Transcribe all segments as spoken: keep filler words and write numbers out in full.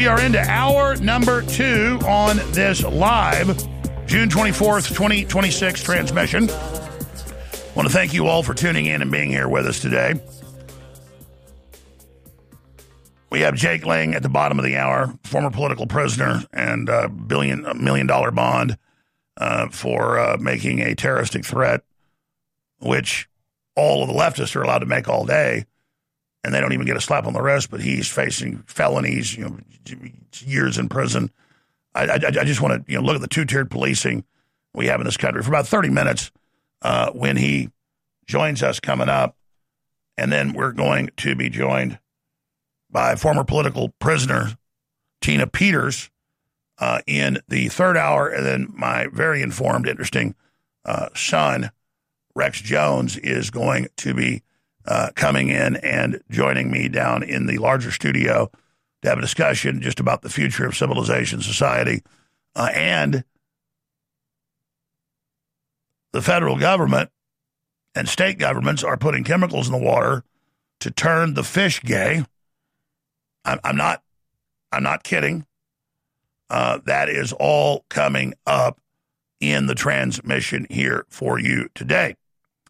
We are into hour number two on this live June twenty-fourth, twenty twenty-six transmission. I want to thank you all for tuning in and being here with us today. We have Jake Lang at the bottom of the hour, former political prisoner and a billion, a million dollar bond uh, for uh, making a terroristic threat, which all of the leftists are allowed to make all day, and they don't even get a slap on the wrist, but he's facing felonies, you know, years in prison. I, I, I just want to you know look at the two-tiered policing we have in this country for about thirty minutes uh, when he joins us coming up, and then we're going to be joined by former political prisoner Tina Peters uh, in the third hour, and then my very informed, interesting uh, son, Rex Jones, is going to be uh, coming in and joining me down in the larger studio to have a discussion just about the future of civilization, society, uh, and the federal government and state governments are putting chemicals in the water to turn the fish gay. I'm, I'm not, I'm not kidding. Uh, that is all coming up in the transmission here for you today.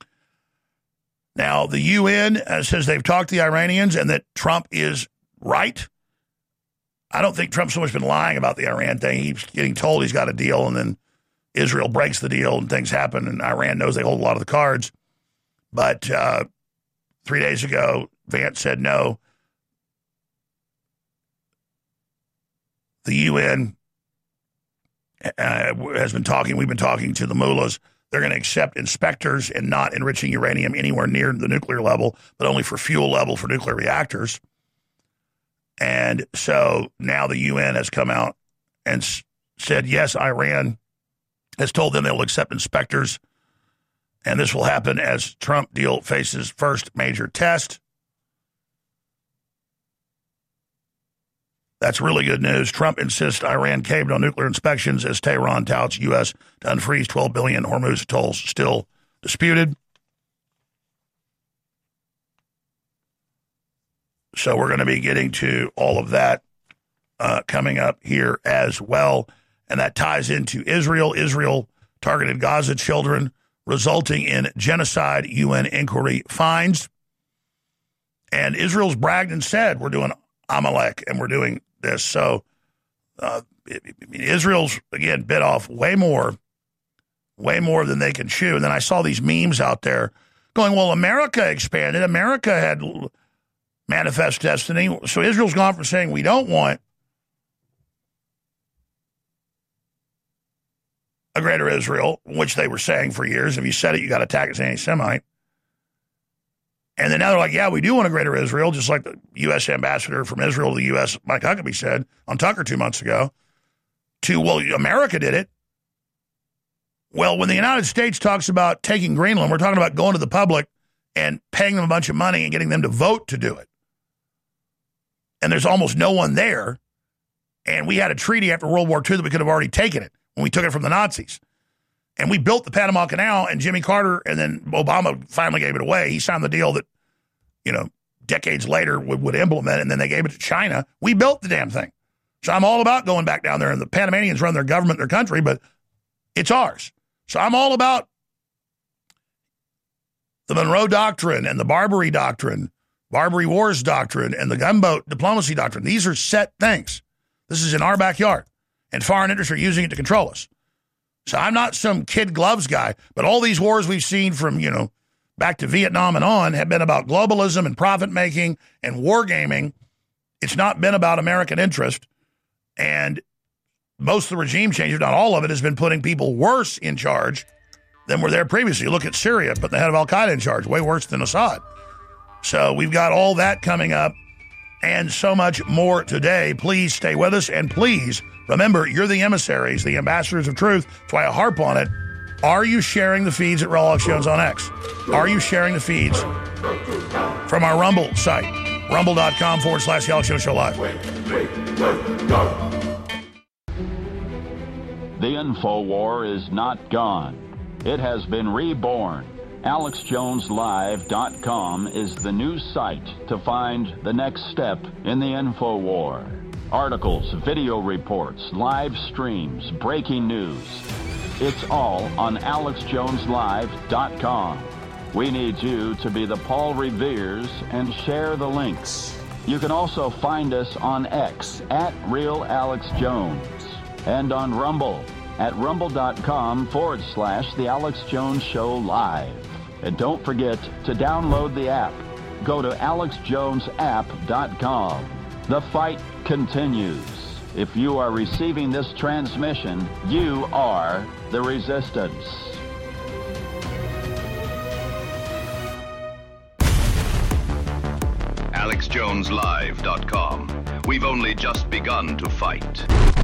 Now, the U N uh, says they've talked to the Iranians and that Trump is right. I don't think Trump's so much been lying about the Iran thing. He's getting told he's got a deal, and then Israel breaks the deal and things happen, and Iran knows they hold a lot of the cards. But uh, three days ago, Vance said no. The U N uh, has been talking, we've been talking to the mullahs. They're going to accept inspectors and not enriching uranium anywhere near the nuclear level, but only for fuel level for nuclear reactors. And so now the U N has come out and s- said, yes, Iran has told them they'll accept inspectors. And this will happen as Trump deal faces first major test. That's really good news. Trump insists Iran caved on nuclear inspections as Tehran touts U S to unfreeze twelve billion Hormuz tolls, still disputed. So we're going to be getting to all of that uh, coming up here as well. And that ties into Israel. Israel targeted Gaza children, resulting in genocide, U N inquiry finds. And Israel's bragged and said, we're doing Amalek and we're doing this. So uh, Israel's, again, bit off way more, way more than they can chew. And then I saw these memes out there going, well, America expanded. America had manifest destiny. So Israel's gone from saying we don't want a greater Israel, which they were saying for years. If you said it, you got attacked as anti-Semite. And then now they're like, yeah, we do want a greater Israel, just like the U S ambassador from Israel to the U S, Mike Huckabee, said on Tucker two months ago, to, well, America did it. Well, when the United States talks about taking Greenland, we're talking about going to the public and paying them a bunch of money and getting them to vote to do it. And there's almost no one there. And we had a treaty after World War Two that we could have already taken it when we took it from the Nazis. And we built the Panama Canal, and Jimmy Carter and then Obama finally gave it away. He signed the deal that, you know, decades later would, would implement, and then they gave it to China. We built the damn thing. So I'm all about going back down there, and the Panamanians run their government, their country, but it's ours. So I'm all about the Monroe Doctrine and the Barbary Doctrine, Barbary Wars Doctrine, and the gunboat diplomacy doctrine. These are set things. This is in our backyard, and foreign interests are using it to control us. So I'm not some kid gloves guy, but all these wars we've seen from, you know, back to Vietnam and on have been about globalism and profit-making and wargaming. It's not been about American interest. And most of the regime changes, not all of it, has been putting people worse in charge than were there previously. You look at Syria, put the head of Al-Qaeda in charge, way worse than Assad. So we've got all that coming up and so much more today. Please stay with us, and please remember, you're the emissaries, the ambassadors of truth. That's why I harp on it. Are you sharing the feeds at Alex Jones on X? Are you sharing the feeds from our Rumble site? Rumble.com forward slash the Alex Jones Show Live. The InfoWar is not gone. It has been reborn. Alex Jones Live dot com is the new site to find the next step in the InfoWar. Articles, video reports, live streams, breaking news. It's all on alex jones live dot com. We need you to be the Paul Reveres and share the links. You can also find us on X at Real Alex Jones and on Rumble at rumble.com forward slash The Alex Jones Show Live. And don't forget to download the app. Go to alex jones app dot com. The fight continues. If you are receiving this transmission, you are the resistance. alex jones live dot com. We've only just begun to fight.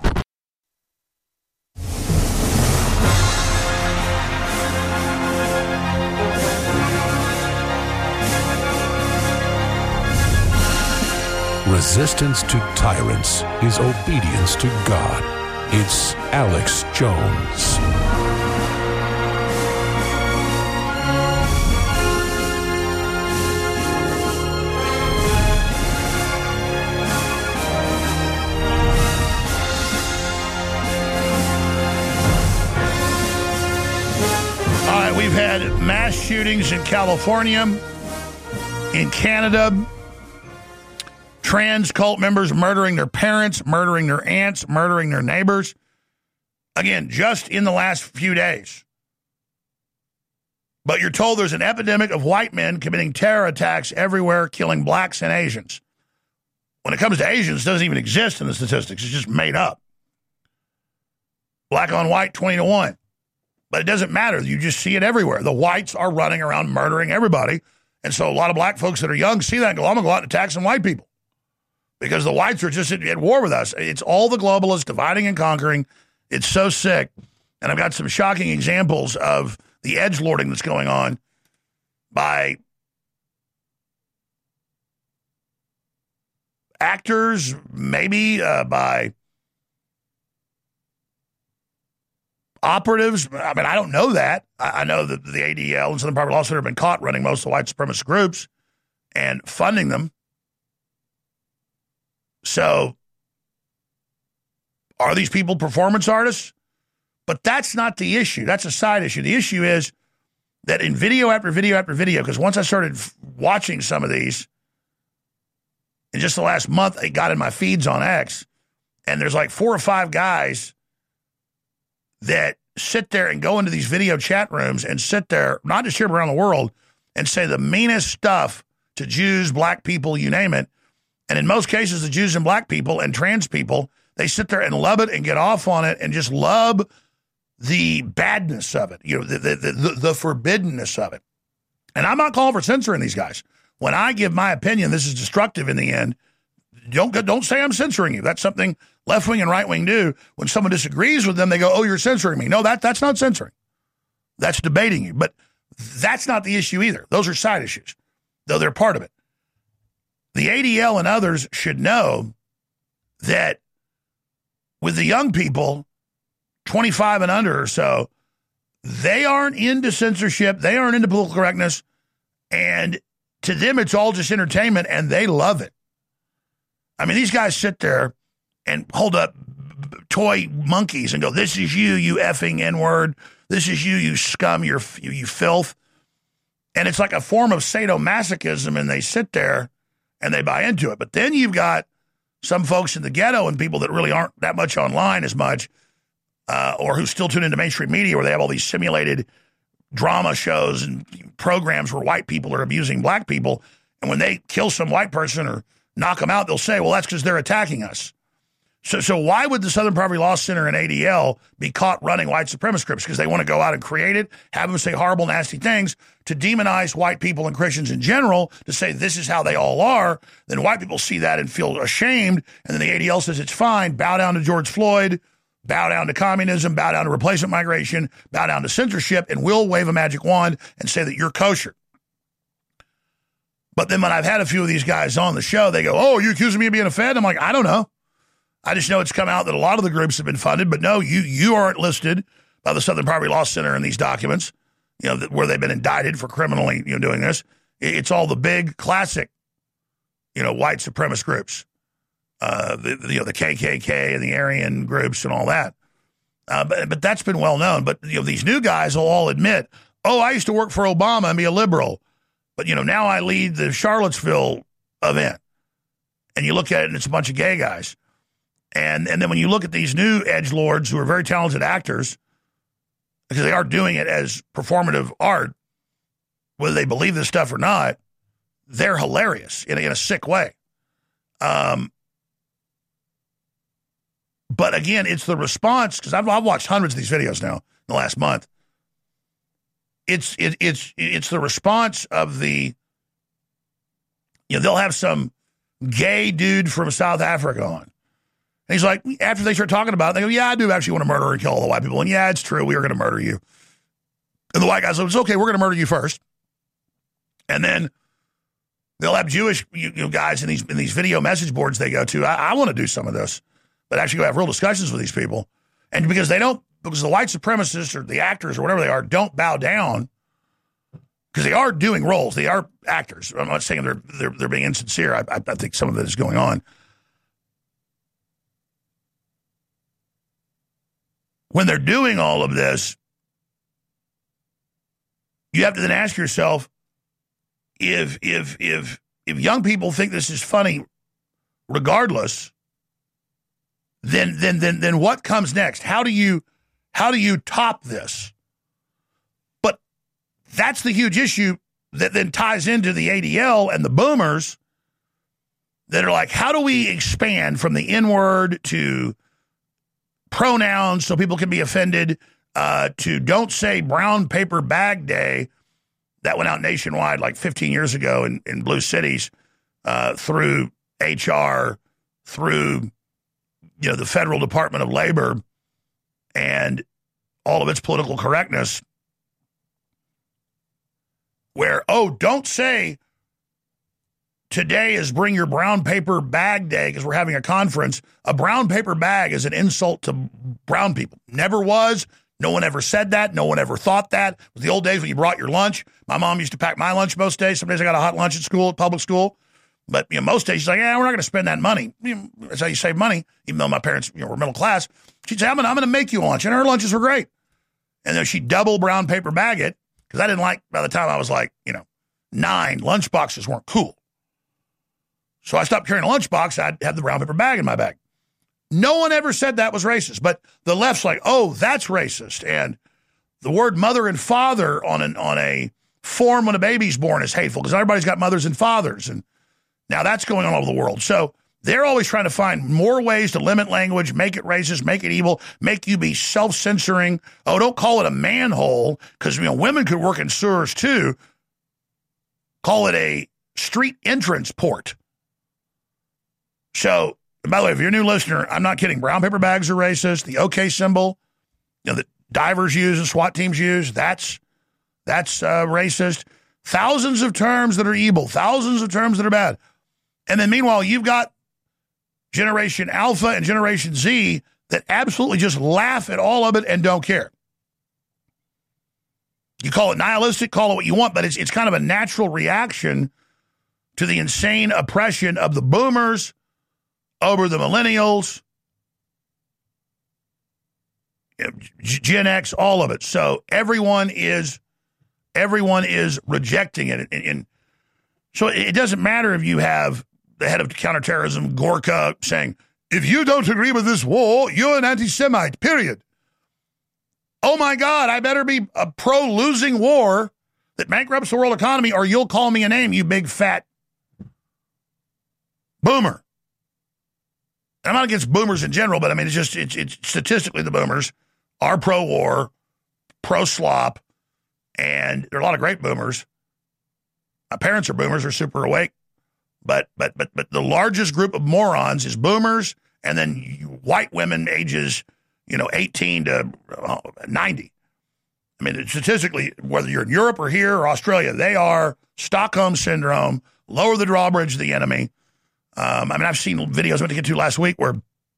Resistance to tyrants is obedience to God. It's Alex Jones. All right, we've had mass shootings in California, in Canada, trans cult members murdering their parents, murdering their aunts, murdering their neighbors. Again, just in the last few days. But you're told there's an epidemic of white men committing terror attacks everywhere, killing blacks and Asians. When it comes to Asians, it doesn't even exist in the statistics. It's just made up. Black on white, twenty to one. But it doesn't matter. You just see it everywhere. The whites are running around murdering everybody. And so a lot of black folks that are young see that and go, I'm going to go out and attack some white people. Because the whites are just at, at war with us. It's all the globalists dividing and conquering. It's so sick. And I've got some shocking examples of the edgelording that's going on by actors, maybe uh, by operatives. I mean, I don't know that. I, I know that the A D L and Southern Poverty Law Center have been caught running most of the white supremacist groups and funding them. So, are these people performance artists? But that's not the issue. That's a side issue. The issue is that in video after video after video, because once I started f- watching some of these, in just the last month, it got in my feeds on X, and there's like four or five guys that sit there and go into these video chat rooms and sit there, not just here but around the world, and say the meanest stuff to Jews, black people, you name it. And in most cases, the Jews and black people and trans people, they sit there and love it and get off on it and just love the badness of it, you know, the, the, the, the forbiddenness of it. And I'm not calling for censoring these guys. When I give my opinion, this is destructive in the end. Don't, don't say I'm censoring you. That's something left-wing and right-wing do. When someone disagrees with them, they go, oh, you're censoring me. No, that that's not censoring. That's debating you. But that's not the issue either. Those are side issues, though they're part of it. The A D L and others should know that with the young people, twenty-five and under or so, they aren't into censorship. They aren't into political correctness. And to them, it's all just entertainment, and they love it. I mean, these guys sit there and hold up toy monkeys and go, this is you, you effing N-word. This is you, you scum, you, you filth. And it's like a form of sadomasochism, and they sit there and they buy into it. But then you've got some folks in the ghetto and people that really aren't that much online as much, uh, or who still tune into mainstream media where they have all these simulated drama shows and programs where white people are abusing black people. And when they kill some white person or knock them out, they'll say, well, that's because they're attacking us. So so why would the Southern Poverty Law Center and A D L be caught running white supremacist groups? Because they want to go out and create it, have them say horrible, nasty things to demonize white people and Christians in general, to say this is how they all are. Then white people see that and feel ashamed. And then the A D L says it's fine. Bow down to George Floyd, bow down to communism, bow down to replacement migration, bow down to censorship, and we'll wave a magic wand and say that you're kosher. But then when I've had a few of these guys on the show, they go, oh, you accusing me of being a Fed? I'm like, I don't know. I just know it's come out that a lot of the groups have been funded, but no, you you aren't listed by the Southern Poverty Law Center in these documents, you know, that, where they've been indicted for criminally, you know, doing this. It's all the big classic, you know, white supremacist groups. uh, the, the, you know, the K K K and the Aryan groups and all that. Uh, but, but that's been well known. But, you know, these new guys will all admit, oh, I used to work for Obama and be a liberal. But, you know, now I lead the Charlottesville event. And you look at it and it's a bunch of gay guys. And and then when you look at these new edgelords who are very talented actors, because they are doing it as performative art, whether they believe this stuff or not, they're hilarious in a, in a sick way. Um, but again, it's the response, because I've, I've watched hundreds of these videos now in the last month. It's it, it's it's the response of the, you know, they'll have some gay dude from South Africa on. And he's like, after they start talking about it, they go, yeah, I do actually want to murder and kill all the white people. And yeah, it's true, we are going to murder you. And the white guys go, it's okay, we're going to murder you first. And then they'll have Jewish you know, guys in these in these video message boards they go to. I, I want to do some of this, but actually go have real discussions with these people. And because they don't, because the white supremacists or the actors or whatever they are don't bow down, because they are doing roles. They are actors. I'm not saying they're they're, they're being insincere. I, I, I think some of it is going on. When they're doing all of this, you have to then ask yourself, if if if if young people think this is funny, regardless, then then then then what comes next? How do you how do you top this? But that's the huge issue that then ties into the A D L and the boomers that are like, how do we expand from the N-word to pronouns so people can be offended, uh, to don't say brown paper bag day that went out nationwide like fifteen years ago in, in blue cities, uh, through H R, through, you know, the Federal Department of Labor and all of its political correctness, where, oh, don't say today is bring your brown paper bag day because we're having a conference. A brown paper bag is an insult to brown people. Never was. No one ever said that. No one ever thought that. It was the old days when you brought your lunch. My mom used to pack my lunch most days. Some days I got a hot lunch at school, at public school. But, you know, most days she's like, yeah, we're not going to spend that money. You know, that's how you save money, even though my parents, you know, were middle class. She'd say, I'm going I'm to make you a lunch. And her lunches were great. And then she'd double brown paper bag it, because I didn't like, by the time I was like, you know, nine, lunch boxes weren't cool. So I stopped carrying a lunchbox. I'd have the brown paper bag in my bag. No one ever said that was racist, but the left's like, oh, that's racist. And the word mother and father on an on a form when a baby's born is hateful, because everybody's got mothers and fathers. And now that's going on all over the world. So they're always trying to find more ways to limit language, make it racist, make it evil, make you be self-censoring. Oh, don't call it a manhole, because, you know, women could work in sewers too. Call it a street entrance port. So, by the way, if you're a new listener, I'm not kidding. Brown paper bags are racist. The OK symbol, you know, that divers use and SWAT teams use, that's that's uh, racist. Thousands of terms that are evil, thousands of terms that are bad. And then meanwhile, you've got Generation Alpha and Generation Z that absolutely just laugh at all of it and don't care. You call it nihilistic, call it what you want, but it's it's kind of a natural reaction to the insane oppression of the boomers over the millennials, Gen X, all of it. So everyone is everyone is rejecting it. And, and so it doesn't matter if you have the head of counterterrorism, Gorka, saying, if you don't agree with this war, you're an anti-Semite, period. Oh, my God, I better be a pro-losing war that bankrupts the world economy, or you'll call me a name, you big fat boomer. I'm not against boomers in general, but I mean, it's just, it's, it's statistically the boomers are pro-war, pro-slop, and there are a lot of great boomers. My parents are boomers, are super awake, but, but, but, but the largest group of morons is boomers, and then white women ages, you know, eighteen to ninety. I mean, statistically, whether you're in Europe or here or Australia, they are Stockholm Syndrome, lower the drawbridge of the enemy. Um, I mean, I've seen videos I went to get to last week where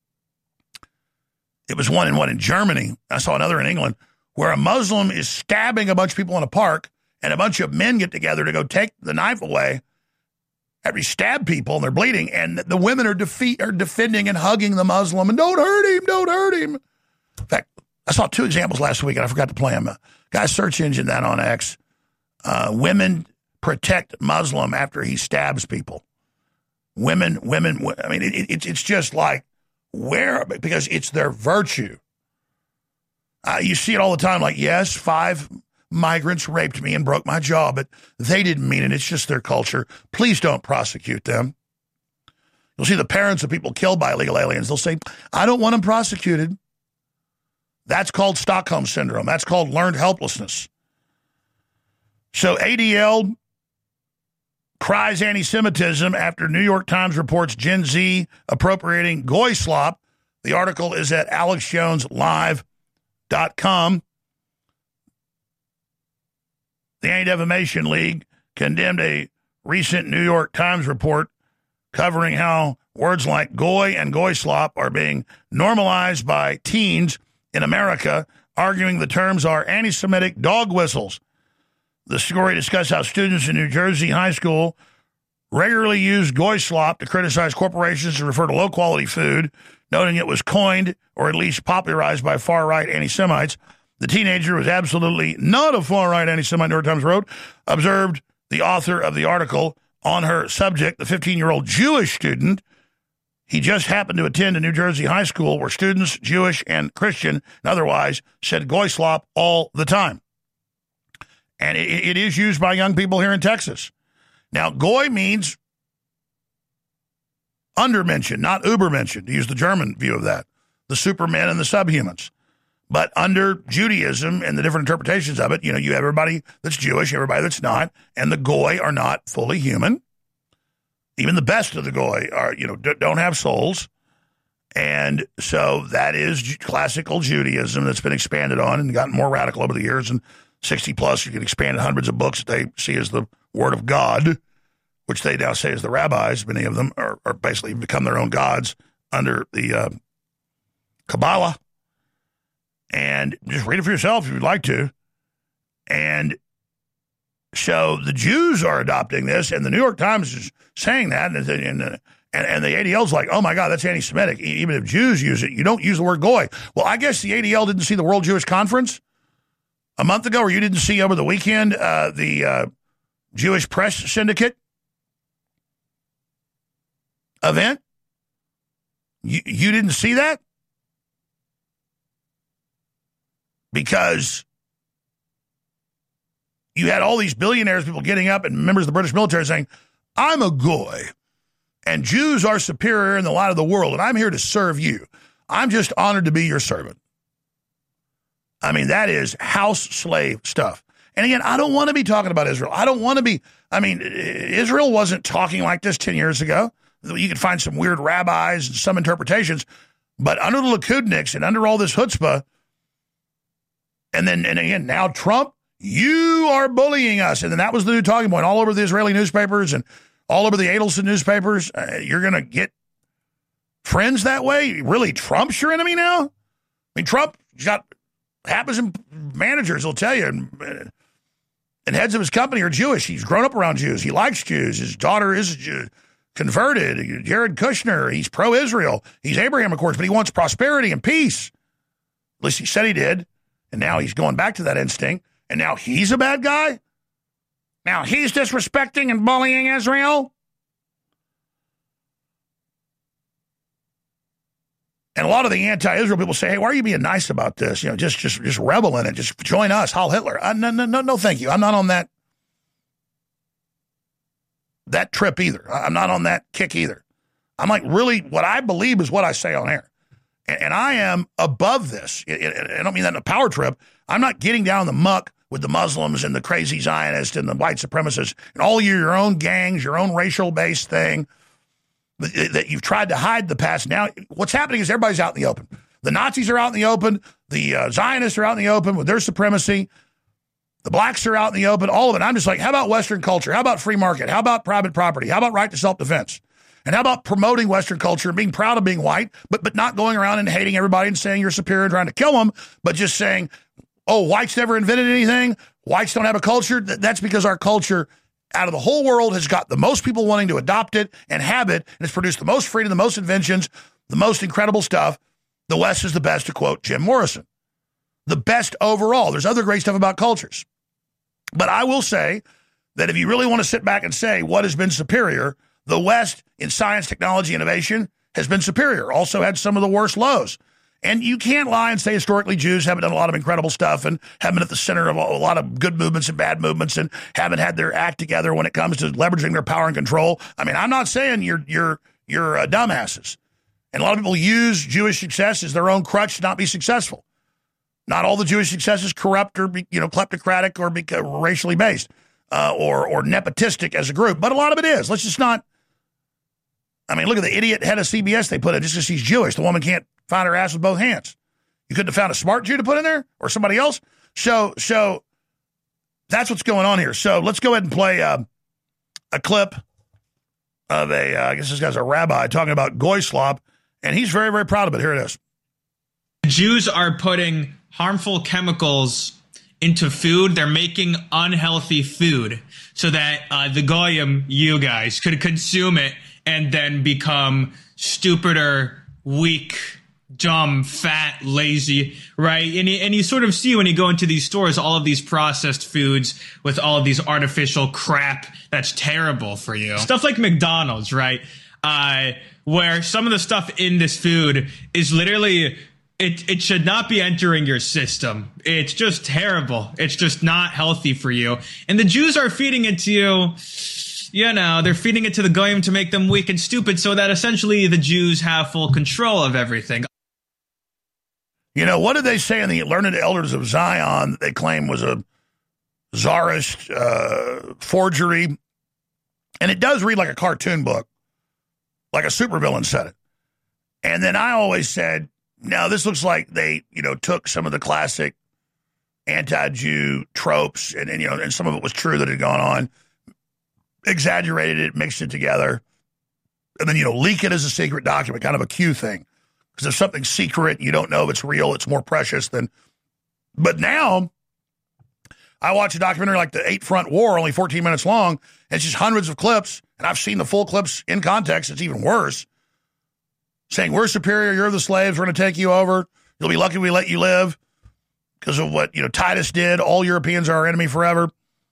it was one in one in Germany. I saw another in England where a Muslim is stabbing a bunch of people in a park, and a bunch of men get together to go take the knife away. after he stabbed people and they're bleeding, and the women are defeat are defending and hugging the Muslim and don't hurt him, don't hurt him. In fact, I saw two examples last week and I forgot to play them. Guy search engine that on X. Uh, women protect Muslim after he stabs people. Women, women. I mean, it, it, it's just like where because it's their virtue. Uh, you see it all the time. Like, yes, five migrants raped me and broke my jaw, but they didn't mean it. It's just their culture. Please don't prosecute them. You'll see the parents of people killed by illegal aliens. They'll say, I don't want them prosecuted. That's called Stockholm Syndrome. That's called learned helplessness. So A D L cries anti-Semitism after New York Times reports Gen Z appropriating Goy slop. The article is at alex jones live dot com. The Anti-Defamation League condemned a recent New York Times report covering how words like goy and goy slop are being normalized by teens in America, arguing the terms are anti-Semitic dog whistles. The story discussed how students in New Jersey high school regularly use goy slop to criticize corporations and refer to low-quality food, noting it was coined or at least popularized by far-right anti-Semites. The teenager was absolutely not a far-right anti-Semite, New York Times wrote, observed the author of the article on her subject, the fifteen-year-old Jewish student. He just happened to attend a New Jersey high school where students, Jewish and Christian and otherwise, said goy slop all the time. And it, it is used by young people here in Texas. Now, goy means undermentioned, not übermentioned, to use the German view of that, the supermen and the subhumans. But under Judaism and the different interpretations of it, you know, you have everybody that's Jewish, everybody that's not, and the goy are not fully human. Even the best of the goy are, you know, d- don't have souls. And so that is classical Judaism that's been expanded on and gotten more radical over the years. And sixty plus, you can expand hundreds of books that they see as the word of God, which they now say is the rabbis. Many of them are, are basically become their own gods under the uh, Kabbalah. And just read it for yourself if you'd like to. And so the Jews are adopting this, and the New York Times is saying that, and, and, and, and the A D L's like, oh, my God, that's anti-Semitic. Even if Jews use it, you don't use the word goy. Well, I guess the A D L didn't see the World Jewish Conference a month ago, or you didn't see over the weekend uh, the uh, Jewish Press Syndicate event? You, you didn't see that? Because you had all these billionaires, people getting up, and members of the British military saying, I'm a goy, and Jews are superior in the light of the world, and I'm here to serve you. I'm just honored to be your servant. I mean, that is house slave stuff. And again, I don't want to be talking about Israel. I don't want to be, I mean, Israel wasn't talking like this ten years ago. You could find some weird rabbis and some interpretations, but under the Likudniks and under all this chutzpah, and then, and again, now Trump, you are bullying us. And then that was the new talking point all over the Israeli newspapers and all over the Adelson newspapers. Uh, you're going to get friends that way? Really, Trump's your enemy now? I mean, Trump got half his managers will tell you, and, and heads of his company are Jewish. He's grown up around Jews. He likes Jews. His daughter is a Jew, converted. Jared Kushner, he's pro-Israel. He's Abraham, of course, but he wants prosperity and peace. At least he said he did. And now he's going back to that instinct. And now he's a bad guy? Now he's disrespecting and bullying Israel? And a lot of the anti-Israel people say, hey, why are you being nice about this? You know, just just just rebel in it. Just join us, Heil Hitler. Uh, no, no, no, no, thank you. I'm not on that, that trip either. I'm not on that kick either. I'm like, really, what I believe is what I say on air. And I am above this. I don't mean that in a power trip. I'm not getting down in the muck with the Muslims and the crazy Zionists and the white supremacists and all your, your own gangs, your own racial-based thing that you've tried to hide the past. Now, what's happening is everybody's out in the open. The Nazis are out in the open. The uh, Zionists are out in the open with their supremacy. The blacks are out in the open, all of it. I'm just like, how about Western culture? How about free market? How about private property? How about right to self-defense? And how about promoting Western culture and being proud of being white, but but not going around and hating everybody and saying you're superior and trying to kill them, but just saying, oh, whites never invented anything. Whites don't have a culture. That's because our culture out of the whole world has got the most people wanting to adopt it and have it, and it's produced the most freedom, the most inventions, the most incredible stuff. The West is the best, to quote Jim Morrison. The best overall. There's other great stuff about cultures. But I will say that if you really want to sit back and say what has been superior, the West in science, technology, innovation has been superior. Also had some of the worst lows. And you can't lie and say historically Jews haven't done a lot of incredible stuff and haven't been at the center of a, a lot of good movements and bad movements and haven't had their act together when it comes to leveraging their power and control. I mean, I'm not saying you're you're you're uh, dumbasses. And a lot of people use Jewish success as their own crutch to not be successful. Not all the Jewish success is corrupt or you know kleptocratic or be, uh, racially based uh, or or nepotistic as a group, but a lot of it is. Let's just not. I mean, look at the idiot head of C B S they put in just because she's Jewish. The woman can't find her ass with both hands. You couldn't have found a smart Jew to put in there or somebody else. So, so that's what's going on here. So let's go ahead and play uh, a clip of a, uh, I guess this guy's a rabbi talking about goy slop, and he's very, very proud of it. Here it is. Jews are putting harmful chemicals into food. They're making unhealthy food so that uh, the goyim, you guys, could consume it and then become stupider, weak, dumb, fat, lazy, right? And you, and you sort of see when you go into these stores, all of these processed foods with all of these artificial crap that's terrible for you. Stuff like McDonald's, right? Uh, where some of the stuff in this food is literally, it, it should not be entering your system. It's just terrible. It's just not healthy for you. And the Jews are feeding it to you. You know, they're feeding it to the goyim to make them weak and stupid so that essentially the Jews have full control of everything. You know, what did they say in the Learned Elders of Zion that they claim was a czarist uh, forgery? And it does read like a cartoon book, like a supervillain said it. And then I always said, no, this looks like they, you know, took some of the classic anti-Jew tropes, and, and you know, and some of it was true that had gone on, exaggerated it, mixed it together, and then, you know, leak it as a secret document, kind of a Q thing. Because if something's secret, you don't know if it's real, it's more precious than... But now, I watch a documentary like The Eight Front War, only fourteen minutes long, and it's just hundreds of clips, and I've seen the full clips in context, it's even worse, saying, we're superior, you're the slaves, we're going to take you over, you'll be lucky we let you live, because of what, you know, Titus did, all Europeans are our enemy forever.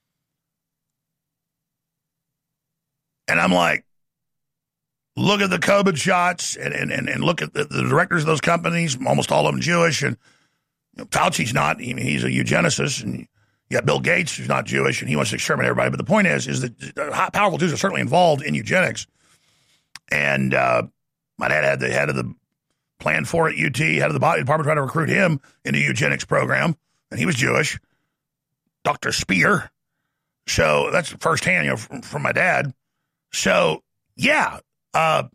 And I'm like, look at the COVID shots and, and, and, and look at the, the directors of those companies, almost all of them Jewish. And you know, Fauci's not, I mean, he's a eugenicist. And you got Bill Gates, who's not Jewish, and he wants to exterminate everybody. But the point is, is that powerful Jews are certainly involved in eugenics. And uh, my dad had the head of the plan for it, U T, head of the body department, trying to recruit him into a eugenics program. And he was Jewish, Doctor Speer. So that's firsthand, you know, from, from my dad. So, yeah, uh,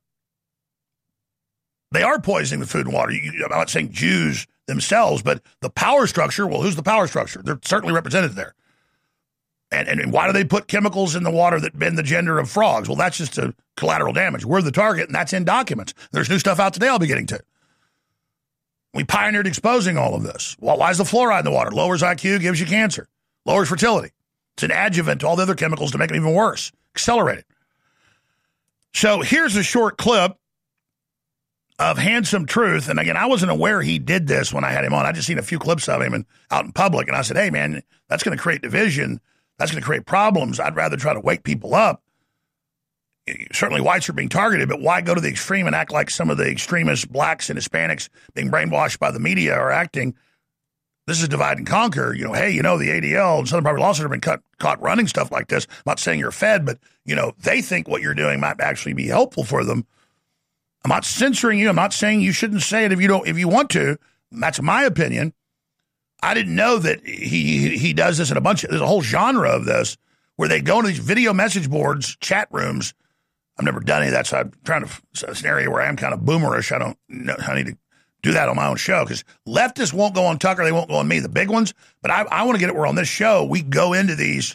they are poisoning the food and water. You, I'm not saying Jews themselves, but the power structure, well, who's the power structure? They're certainly represented there. And, and, and why do they put chemicals in the water that bend the gender of frogs? Well, that's just a collateral damage. We're the target, and that's in documents. There's new stuff out today I'll be getting to. We pioneered exposing all of this. Well, why is the fluoride in the water? Lowers I Q, gives you cancer. Lowers fertility. It's an adjuvant to all the other chemicals to make them even worse. Accelerate it. So here's a short clip of Handsome Truth. And again, I wasn't aware he did this when I had him on. I just seen a few clips of him and out in public. And I said, hey, man, that's going to create division. That's going to create problems. I'd rather try to wake people up. Certainly whites are being targeted, but why go to the extreme and act like some of the extremist blacks and Hispanics being brainwashed by the media are acting? This is divide and conquer. You know, hey, you know, the A D L and Southern Poverty Law Center have been cut, caught running stuff like this. I'm not saying you're fed, but, you know, they think what you're doing might actually be helpful for them. I'm not censoring you. I'm not saying you shouldn't say it if you don't, if you want to. That's my opinion. I didn't know that he he does this in a bunch of, there's a whole genre of this where they go into these video message boards, chat rooms. I've never done any of that, so I'm trying to, it's an area where I am kind of boomerish. I don't know, I need to do that on my own show, because leftists won't go on Tucker, they won't go on me, the big ones. But I, I want to get it where on this show we go into these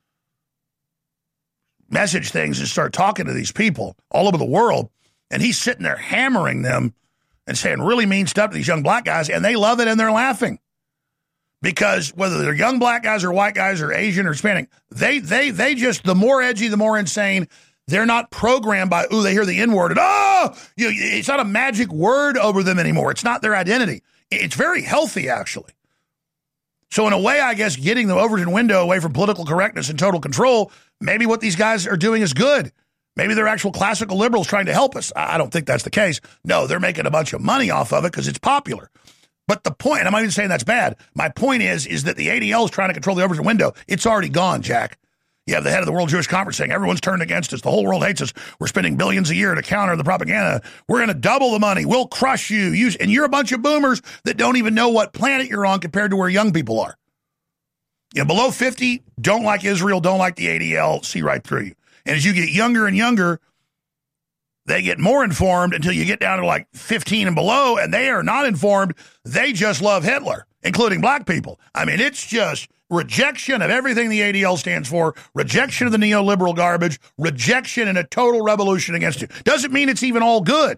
message things and start talking to these people all over the world, and he's sitting there hammering them and saying really mean stuff to these young black guys, and they love it and they're laughing Because whether they're young black guys or white guys or Asian or Hispanic, they they they just, the more edgy, the more insane. They're not programmed by, ooh, they hear the N-word, and oh, you know, it's not a magic word over them anymore. It's not their identity. It's very healthy, actually. So in a way, I guess, getting the Overton window away from political correctness and total control, maybe what these guys are doing is good. Maybe they're actual classical liberals trying to help us. I don't think that's the case. No, they're making a bunch of money off of it because it's popular. But the point, and I'm not even saying that's bad, my point is, is that the A D L is trying to control the Overton window. It's already gone, Jack. You have the head of the World Jewish Conference saying everyone's turned against us. The whole world hates us. We're spending billions a year to counter the propaganda. We're going to double the money. We'll crush you. you. And you're a bunch of boomers that don't even know what planet you're on compared to where young people are. You know, below fifty, don't like Israel, don't like the A D L, see right through you. And as you get younger and younger, they get more informed until you get down to like fifteen and below, and they are not informed. They just love Hitler, including black people. I mean, it's just rejection of everything the A D L stands for, rejection of the neoliberal garbage, rejection and a total revolution against it. Doesn't mean it's even all good.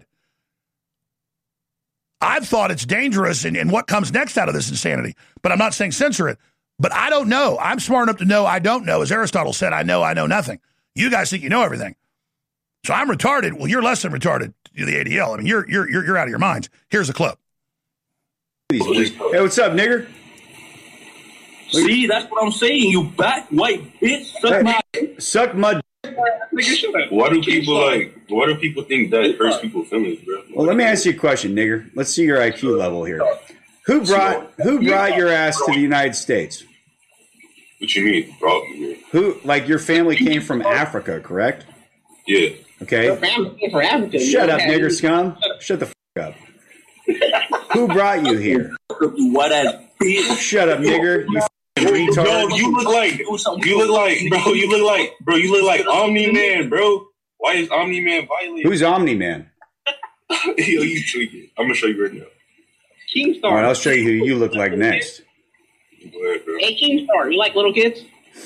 I've thought it's dangerous and, and what comes next out of this insanity, but I'm not saying censor it. But I don't know. I'm smart enough to know I don't know. As Aristotle said, I know I know nothing. You guys think you know everything. So I'm retarded. Well, you're less than retarded to the A D L. I mean, you're you're you're, you're out of your minds. Here's a clip. Hey, what's up, nigger? See, that's what I'm saying. You back white bitch. Suck Hey, my Suck mud. Why do people like? Why do people think that hurts people's feelings, bro? Well, let me ask you a question, nigger. Let's see your I Q level here. Who brought who brought your ass to the United States? What you mean, bro? Who, like your family came from Africa, correct? Yeah. Okay. for Africa. Shut up, nigger scum. Shut the f up. Who brought you here? What ass bitch. Shut up, nigger. You f***ing retard. Bro, you look like you look like bro. You look like bro. You look like Omni Man, bro. Why is Omni Man violated? Who's Omni Man? Yo, you tweaking. I'm gonna show you right now. Keemstar. All right, I'll show you who you look like next. Go ahead, bro. Hey, Keemstar, you like little kids?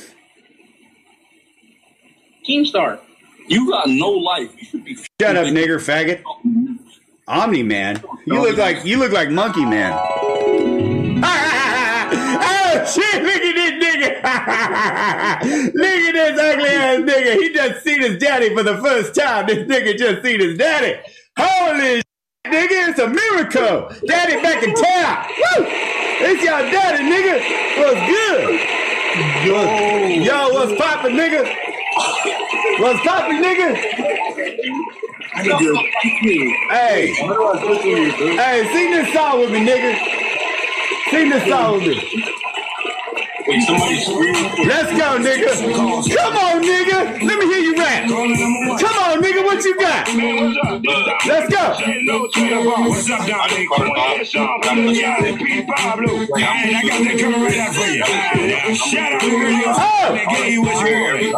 Keemstar, you got no life. You should be. Shut up, nigger faggot. Omni Man. You look like you look like Monkey Man. Oh shit! Look at this nigga. Look at this ugly ass nigga. He just seen his daddy for the first time. This nigga just seen his daddy. Holy shit, nigga! It's a miracle. Daddy back in town. Woo! It's your daddy, nigga. What's good? Yo, yo, what's poppin', nigga? What's poppin', nigga? Hey, hey, sing this song with me, nigga. Sing this song with me. Wait, somebody screaming. Let's go, nigga. Come on, nigga. Let me hear you rap. Come on, nigga. What you got? Let's go. What's up, Dominic? Pablo. I got that coming right out for you. Shout out to you. Oh. Nigga, you was here.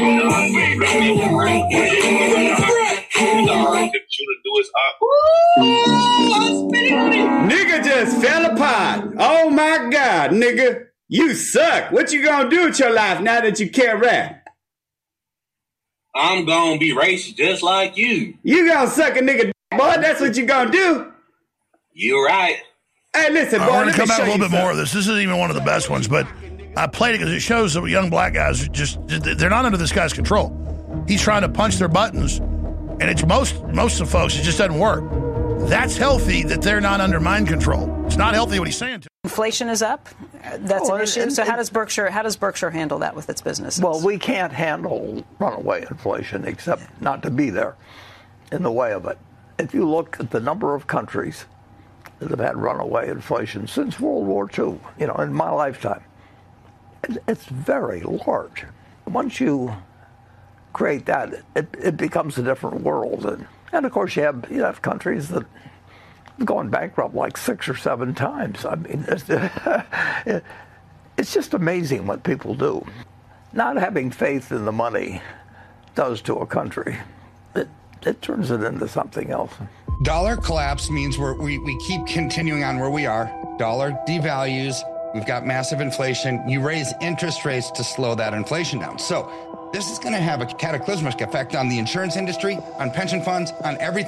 Nigga just fell apart. Oh my God, nigga. You suck. What you gonna do with your life now that you can't rap? I'm gonna be racist just like you. You gonna suck a nigga, boy. That's what you gonna do. You're right. Hey, listen, boy. I want let to me come out show a little you bit more something. of this. This isn't even one of the best ones, but I played it because it shows that young black guys just, they're not under this guy's control. He's trying to punch their buttons, and it's most, most of the folks, it just doesn't work. That's healthy that they're not under mind control. It's not healthy what he's saying to. Inflation is up. That's Oh, an issue. and- So how and- does Berkshire how does Berkshire handle that with its businesses? Well, we can't handle runaway inflation except not to be there in the way of it. If you look at the number of countries that have had runaway inflation since World War Two, you know, in my lifetime, it- it's very large. Once you create that, it, it becomes a different world. And, and of course, you have you have countries that have gone bankrupt like six or seven times. I mean, it's, it's just amazing what people do. Not having faith in the money does to a country. It, it turns it into something else. Dollar collapse means we're, we we keep continuing on where we are. Dollar devalues. We've got massive inflation. You raise interest rates to slow that inflation down. So this is going to have a cataclysmic effect on the insurance industry, on pension funds, on everything.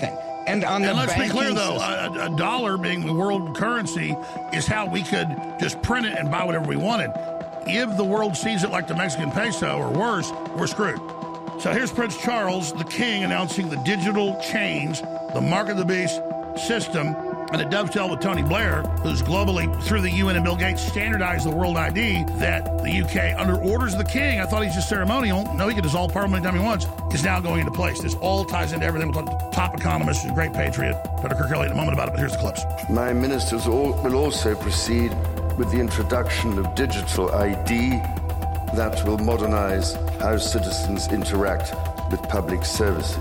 And on the and let's be clear, banking though, system- a, a dollar being the world currency is how we could just print it and buy whatever we wanted. If the world sees it like the Mexican peso or worse, we're screwed. So here's Prince Charles, the king, announcing the digital change, the mark of the beast system, and it dovetailed with Tony Blair, who's globally, through the U N and Bill Gates, standardized the world I D that the U K, under orders of the king, I thought he's just ceremonial, no, he can dissolve parliament anytime he wants, is now going into place. This all ties into everything. We'll talk to top economist and great patriot, Peter Kirkkelly, in a moment about it, but here's the clips. My ministers all, will also proceed with the introduction of digital I D that will modernize how citizens interact with public services.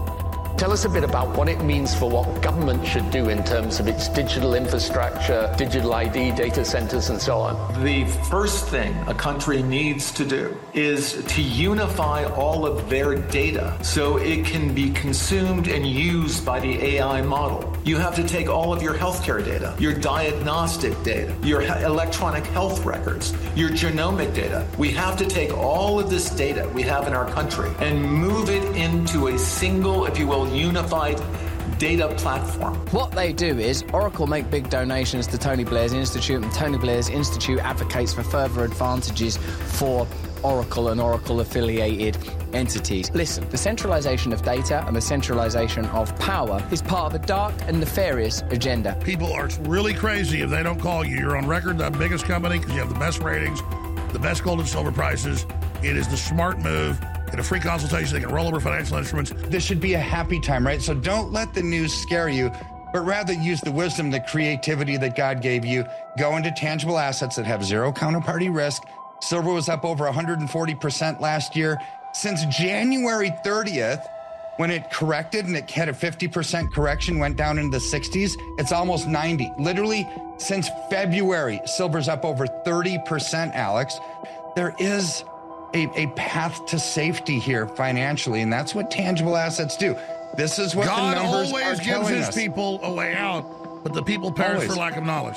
Tell us a bit about what it means for what government should do in terms of its digital infrastructure, digital I D, data centers, and so on. The first thing a country needs to do is to unify all of their data so it can be consumed and used by the A I model. You have to take all of your healthcare data, your diagnostic data, your he- electronic health records, your genomic data. We have to take all of this data we have in our country and move it into a single, if you will, unified data platform. What they do is Oracle make big donations to Tony Blair's Institute, and Tony Blair's Institute advocates for further advantages for Oracle and Oracle-affiliated entities. Listen, the centralization of data and the centralization of power is part of a dark and nefarious agenda. People are really crazy if they don't call you. You're on record, the biggest company, because you have the best ratings, the best gold and silver prices. It is the smart move. Get a free consultation. They can roll over financial instruments. This should be a happy time, right? So don't let the news scare you, but rather use the wisdom, the creativity that God gave you. Go into tangible assets that have zero counterparty risk. Silver was up over one hundred forty percent last year. Since January thirtieth, when it corrected and it had a fifty percent correction, went down into the sixties, it's almost ninety. Literally, since February, silver's up over thirty percent, Alex. There is A, a path to safety here financially, and that's what tangible assets do. This is what God the numbers always are gives telling his us. people a way out, but the people perish Always. for lack of knowledge.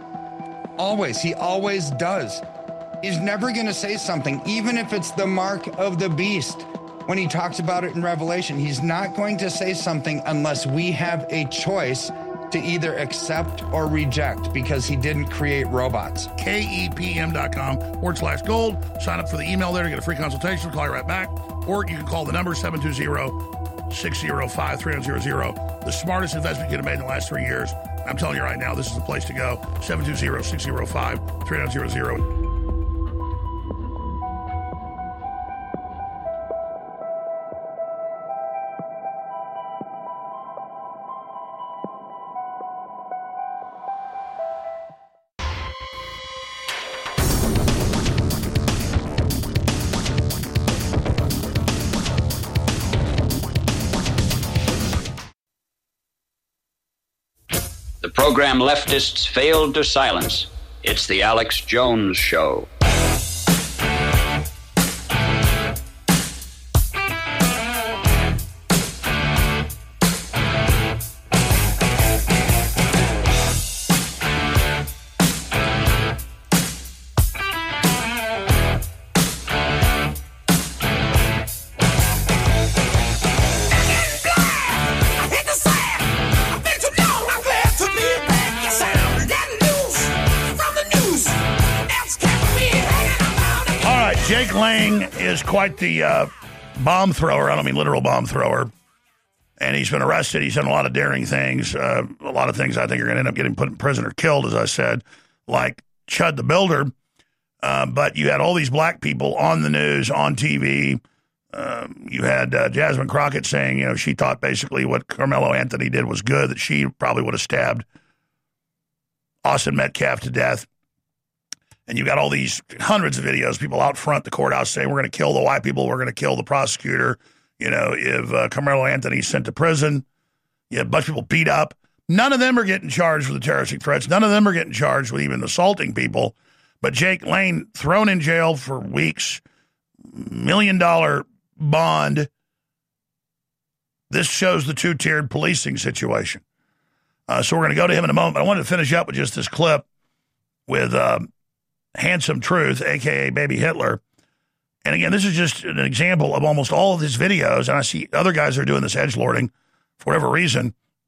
Always. He always does. He's never going to say something, even if it's the mark of the beast. When he talks about it in Revelation, he's not going to say something unless we have a choice to either accept or reject, because he didn't create robots. K E P M dot com forward slash gold. Sign up for the email there to get a free consultation. We'll call you right back. Or you can call the number seven two zero, six zero five, three zero zero. The smartest investment you could have made in the last three years. I'm telling you right now, this is the place to go. seven two zero, six zero five, three zero zero. The program leftists failed to silence. It's the Alex Jones Show. Jake Lang is quite the uh, bomb thrower. I don't mean literal bomb thrower. And he's been arrested. He's done a lot of daring things. Uh, a lot of things I think are going to end up getting put in prison or killed, as I said, like Chud the Builder. Uh, but you had all these black people on the news, on T V. Um, you had uh, Jasmine Crockett saying, you know, she thought basically what Carmelo Anthony did was good, that she probably would have stabbed Austin Metcalf to death. And you've got all these hundreds of videos, people out front the courthouse saying, we're going to kill the white people, we're going to kill the prosecutor. You know, if uh, Carmelo Anthony's sent to prison, you have a bunch of people beat up. None of them are getting charged with the terroristic threats. None of them are getting charged with even assaulting people. But Jake Lang thrown in jail for weeks, million dollar bond. This shows the two-tiered policing situation. Uh, so we're going to go to him in a moment. But I wanted to finish up with just this clip with uh, Handsome Truth, a k a. Baby Hitler. And again, this is just an example of almost all of his videos. And I see other guys that are doing this edgelording for whatever reason.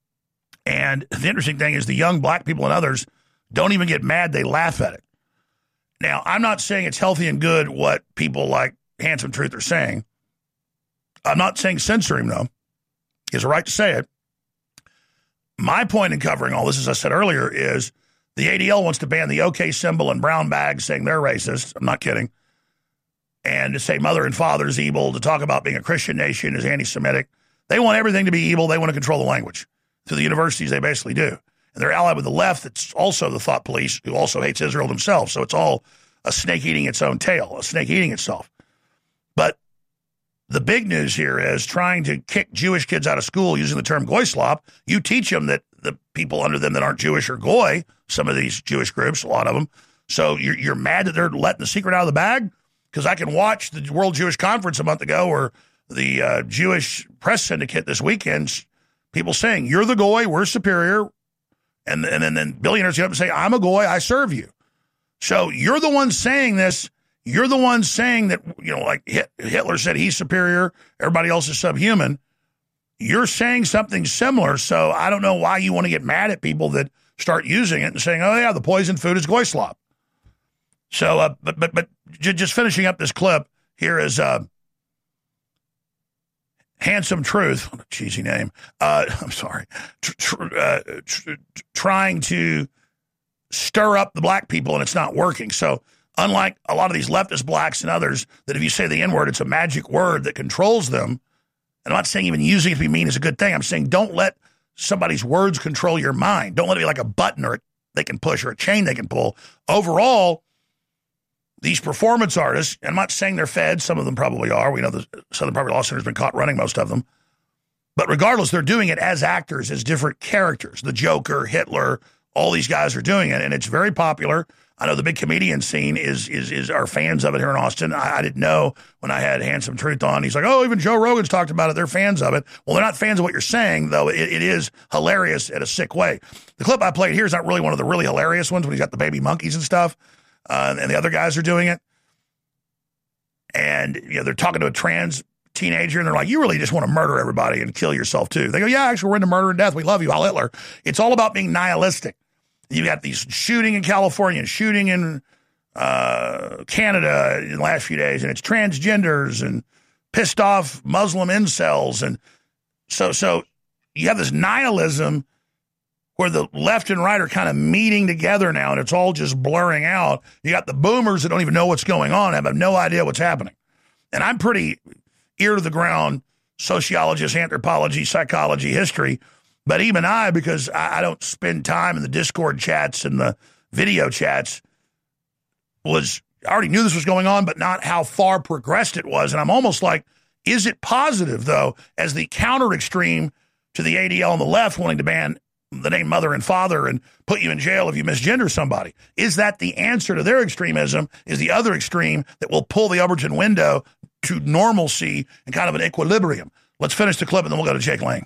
And the interesting thing is the young black people and others don't even get mad. They laugh at it. Now, I'm not saying it's healthy and good what people like Handsome Truth are saying. I'm not saying censor him, though. He has a right to say it. My point in covering all this, as I said earlier, is the A D L wants to ban the OK symbol and brown bags, saying they're racist. I'm not kidding. And to say mother and father is evil, to talk about being a Christian nation is anti-Semitic. They want everything to be evil. They want to control the language. Through the universities, they basically do. And they're allied with the left that's also the thought police, who also hates Israel themselves. So it's all a snake eating its own tail, a snake eating itself. But the big news here is trying to kick Jewish kids out of school using the term goy slop. You teach them that the people under them that aren't Jewish are goy, some of these Jewish groups, a lot of them. So you're, you're mad that they're letting the secret out of the bag? Because I can watch the World Jewish Conference a month ago or the uh, Jewish Press Syndicate this weekend, people saying, you're the goy, we're superior. And, and, and then billionaires get up and say, I'm a goy, I serve you. So you're the one saying this. You're the one saying that, you know, like Hitler said he's superior, everybody else is subhuman. You're saying something similar, so I don't know why you want to get mad at people that start using it and saying, oh, yeah, the poison food is goy slop. So, uh, but, but, but just finishing up this clip, here is uh, Handsome Truth, what a cheesy name, uh, I'm sorry, tr- tr- uh, tr- trying to stir up the black people, and it's not working. So, unlike a lot of these leftist blacks and others, that if you say the N-word, it's a magic word that controls them. And I'm not saying even using it to be mean is a good thing. I'm saying don't let somebody's words control your mind. Don't let it be like a button or they can push or a chain they can pull. Overall, these performance artists, and I'm not saying they're fed. Some of them probably are. We know the Southern Poverty Law Center has been caught running most of them. But regardless, they're doing it as actors, as different characters. The Joker, Hitler, all these guys are doing it, and it's very popular. I know the big comedian scene is is is are fans of it here in Austin. I, I didn't know when I had Handsome Truth on. He's like, oh, even Joe Rogan's talked about it. They're fans of it. Well, they're not fans of what you're saying, though. It, it is hilarious in a sick way. The clip I played here is not really one of the really hilarious ones when he's got the baby monkeys and stuff, uh, and the other guys are doing it. And you know they're talking to a trans teenager, and they're like, you really just want to murder everybody and kill yourself, too. They go, yeah, actually, we're into murder and death. We love you, Heil Hitler. It's all about being nihilistic. You got these shooting in California and shooting in uh, Canada in the last few days, and it's transgenders and pissed off Muslim incels. And so so you have this nihilism where the left and right are kind of meeting together now, and it's all just blurring out. You got the boomers that don't even know what's going on, have no idea what's happening. And I'm pretty ear to the ground sociologist, anthropology, psychology, history. But even I, because I, I don't spend time in the Discord chats and the video chats, was I already knew this was going on, but not how far progressed it was. And I'm almost like, is it positive, though, as the counter extreme to the A D L on the left wanting to ban the name mother and father and put you in jail if you misgender somebody? Is that the answer to their extremism? Is the other extreme that will pull the Overton window to normalcy and kind of an equilibrium? Let's finish the clip, and then we'll go to Jake Lang.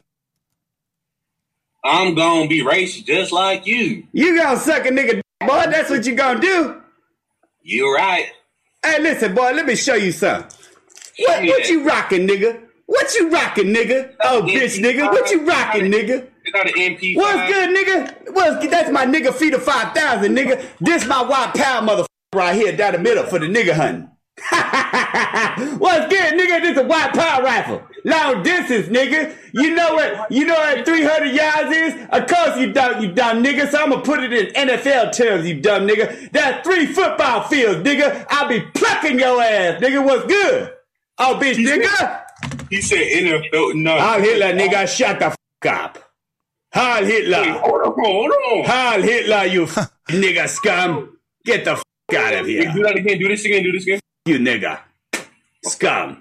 I'm gonna be racist just like you. You gonna suck a nigga, boy. That's what you gonna do. You right. Hey, listen, boy. Let me show you something. What, what you rocking, nigga? What you rocking, nigga? Oh, bitch, nigga. What you rocking, nigga? Got an M P five. What's good, nigga? What's good? That's my nigga feet of five thousand, nigga. This my white power motherfucker right here down the middle for the nigga hunting. What's good, nigga? This is a white power rifle. Long distance, nigga. You know what? You know what three hundred yards is? Of course you don't, you dumb nigga. So I'm gonna put it in N F L terms, you dumb nigga. That's three football fields, nigga. I'll be plucking your ass, nigga. What's good? Oh, bitch, he nigga. Said, he said N F L. No. Heil Hitler, nigga. Shut the fuck up. Heil Hitler. Hey, hold on, hold on. Heil Hitler, you f- nigga scum. Get the fuck out of here. Do that again. Do this again. Do this again. You nigga. Scum.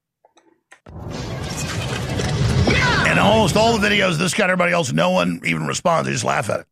And almost all the videos, this guy and everybody else, no one even responds. They just laugh at it.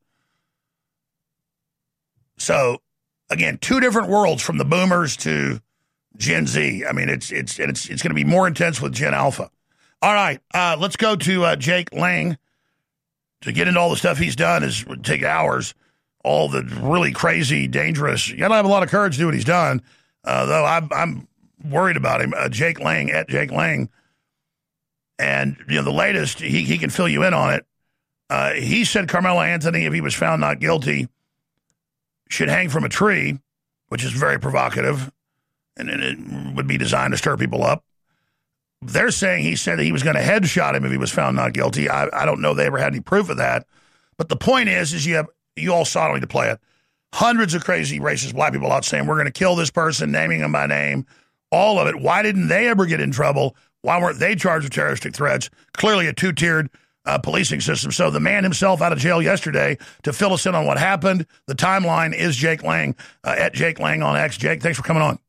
So, again, two different worlds from the boomers to Gen Z. I mean, it's it's it's it's going to be more intense with Gen Alpha. All right, uh, let's go to uh, Jake Lang. To get into all the stuff he's done is would take hours. All the really crazy, dangerous. You got to have a lot of courage to do what he's done. Uh, though I'm, I'm worried about him. Uh, Jake Lang, at Jake Lang. And, you know, the latest, he, he can fill you in on it. Uh, he said Carmelo Anthony, if he was found not guilty, should hang from a tree, which is very provocative, and, and it would be designed to stir people up. They're saying he said that he was going to headshot him if he was found not guilty. I, I don't know if they ever had any proof of that. But the point is, is you have you all saw it, don't need to play it. Hundreds of crazy racist black people out saying, we're going to kill this person, naming him by name, all of it. Why didn't they ever get in trouble? Why weren't they charged with terroristic threats? Clearly a two-tiered uh, policing system. So the man himself out of jail yesterday to fill us in on what happened. The timeline is Jake Lang, uh, at Jake Lang on X. Jake, thanks for coming on.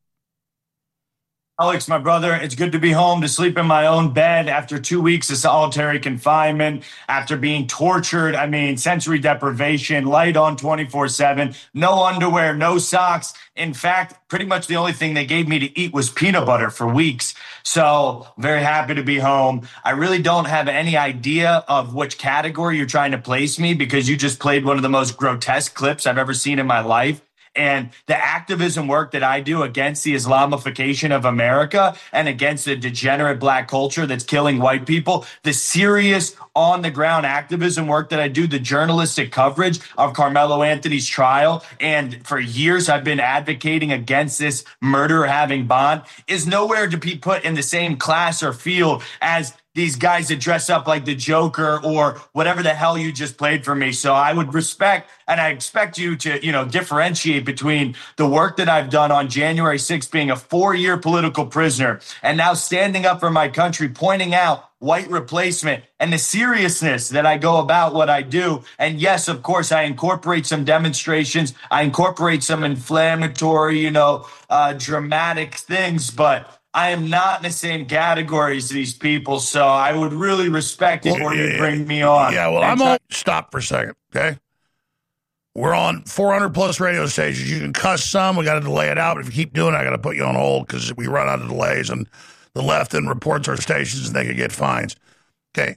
Alex, my brother, it's good to be home to sleep in my own bed after two weeks of solitary confinement, after being tortured. I mean, sensory deprivation, light on twenty-four seven, no underwear, no socks. In fact, pretty much the only thing they gave me to eat was peanut butter for weeks. So very happy to be home. I really don't have any idea of which category you're trying to place me because you just played one of the most grotesque clips I've ever seen in my life. And the activism work that I do against the Islamification of America and against the degenerate black culture that's killing white people, the serious on-the-ground activism work that I do, the journalistic coverage of Carmelo Anthony's trial, and for years I've been advocating against this murderer having bond, is nowhere to be put in the same class or field as these guys that dress up like the Joker or whatever the hell you just played for me. So I would respect and I expect you to, you know, differentiate between the work that I've done on January sixth, being a four-year political prisoner, and now standing up for my country, pointing out white replacement and the seriousness that I go about what I do. And yes, of course, I incorporate some demonstrations. I incorporate some inflammatory, you know, uh, dramatic things, but I am not in the same category as these people, so I would really respect it well, when yeah, you bring me on. Yeah, well, I'm on. Stop for a second, okay? We're on four hundred plus radio stations. You can cuss some. We got to delay it out. But if you keep doing it, I got to put you on hold because we run out of delays, and the left then reports our stations, and they could get fines. Okay.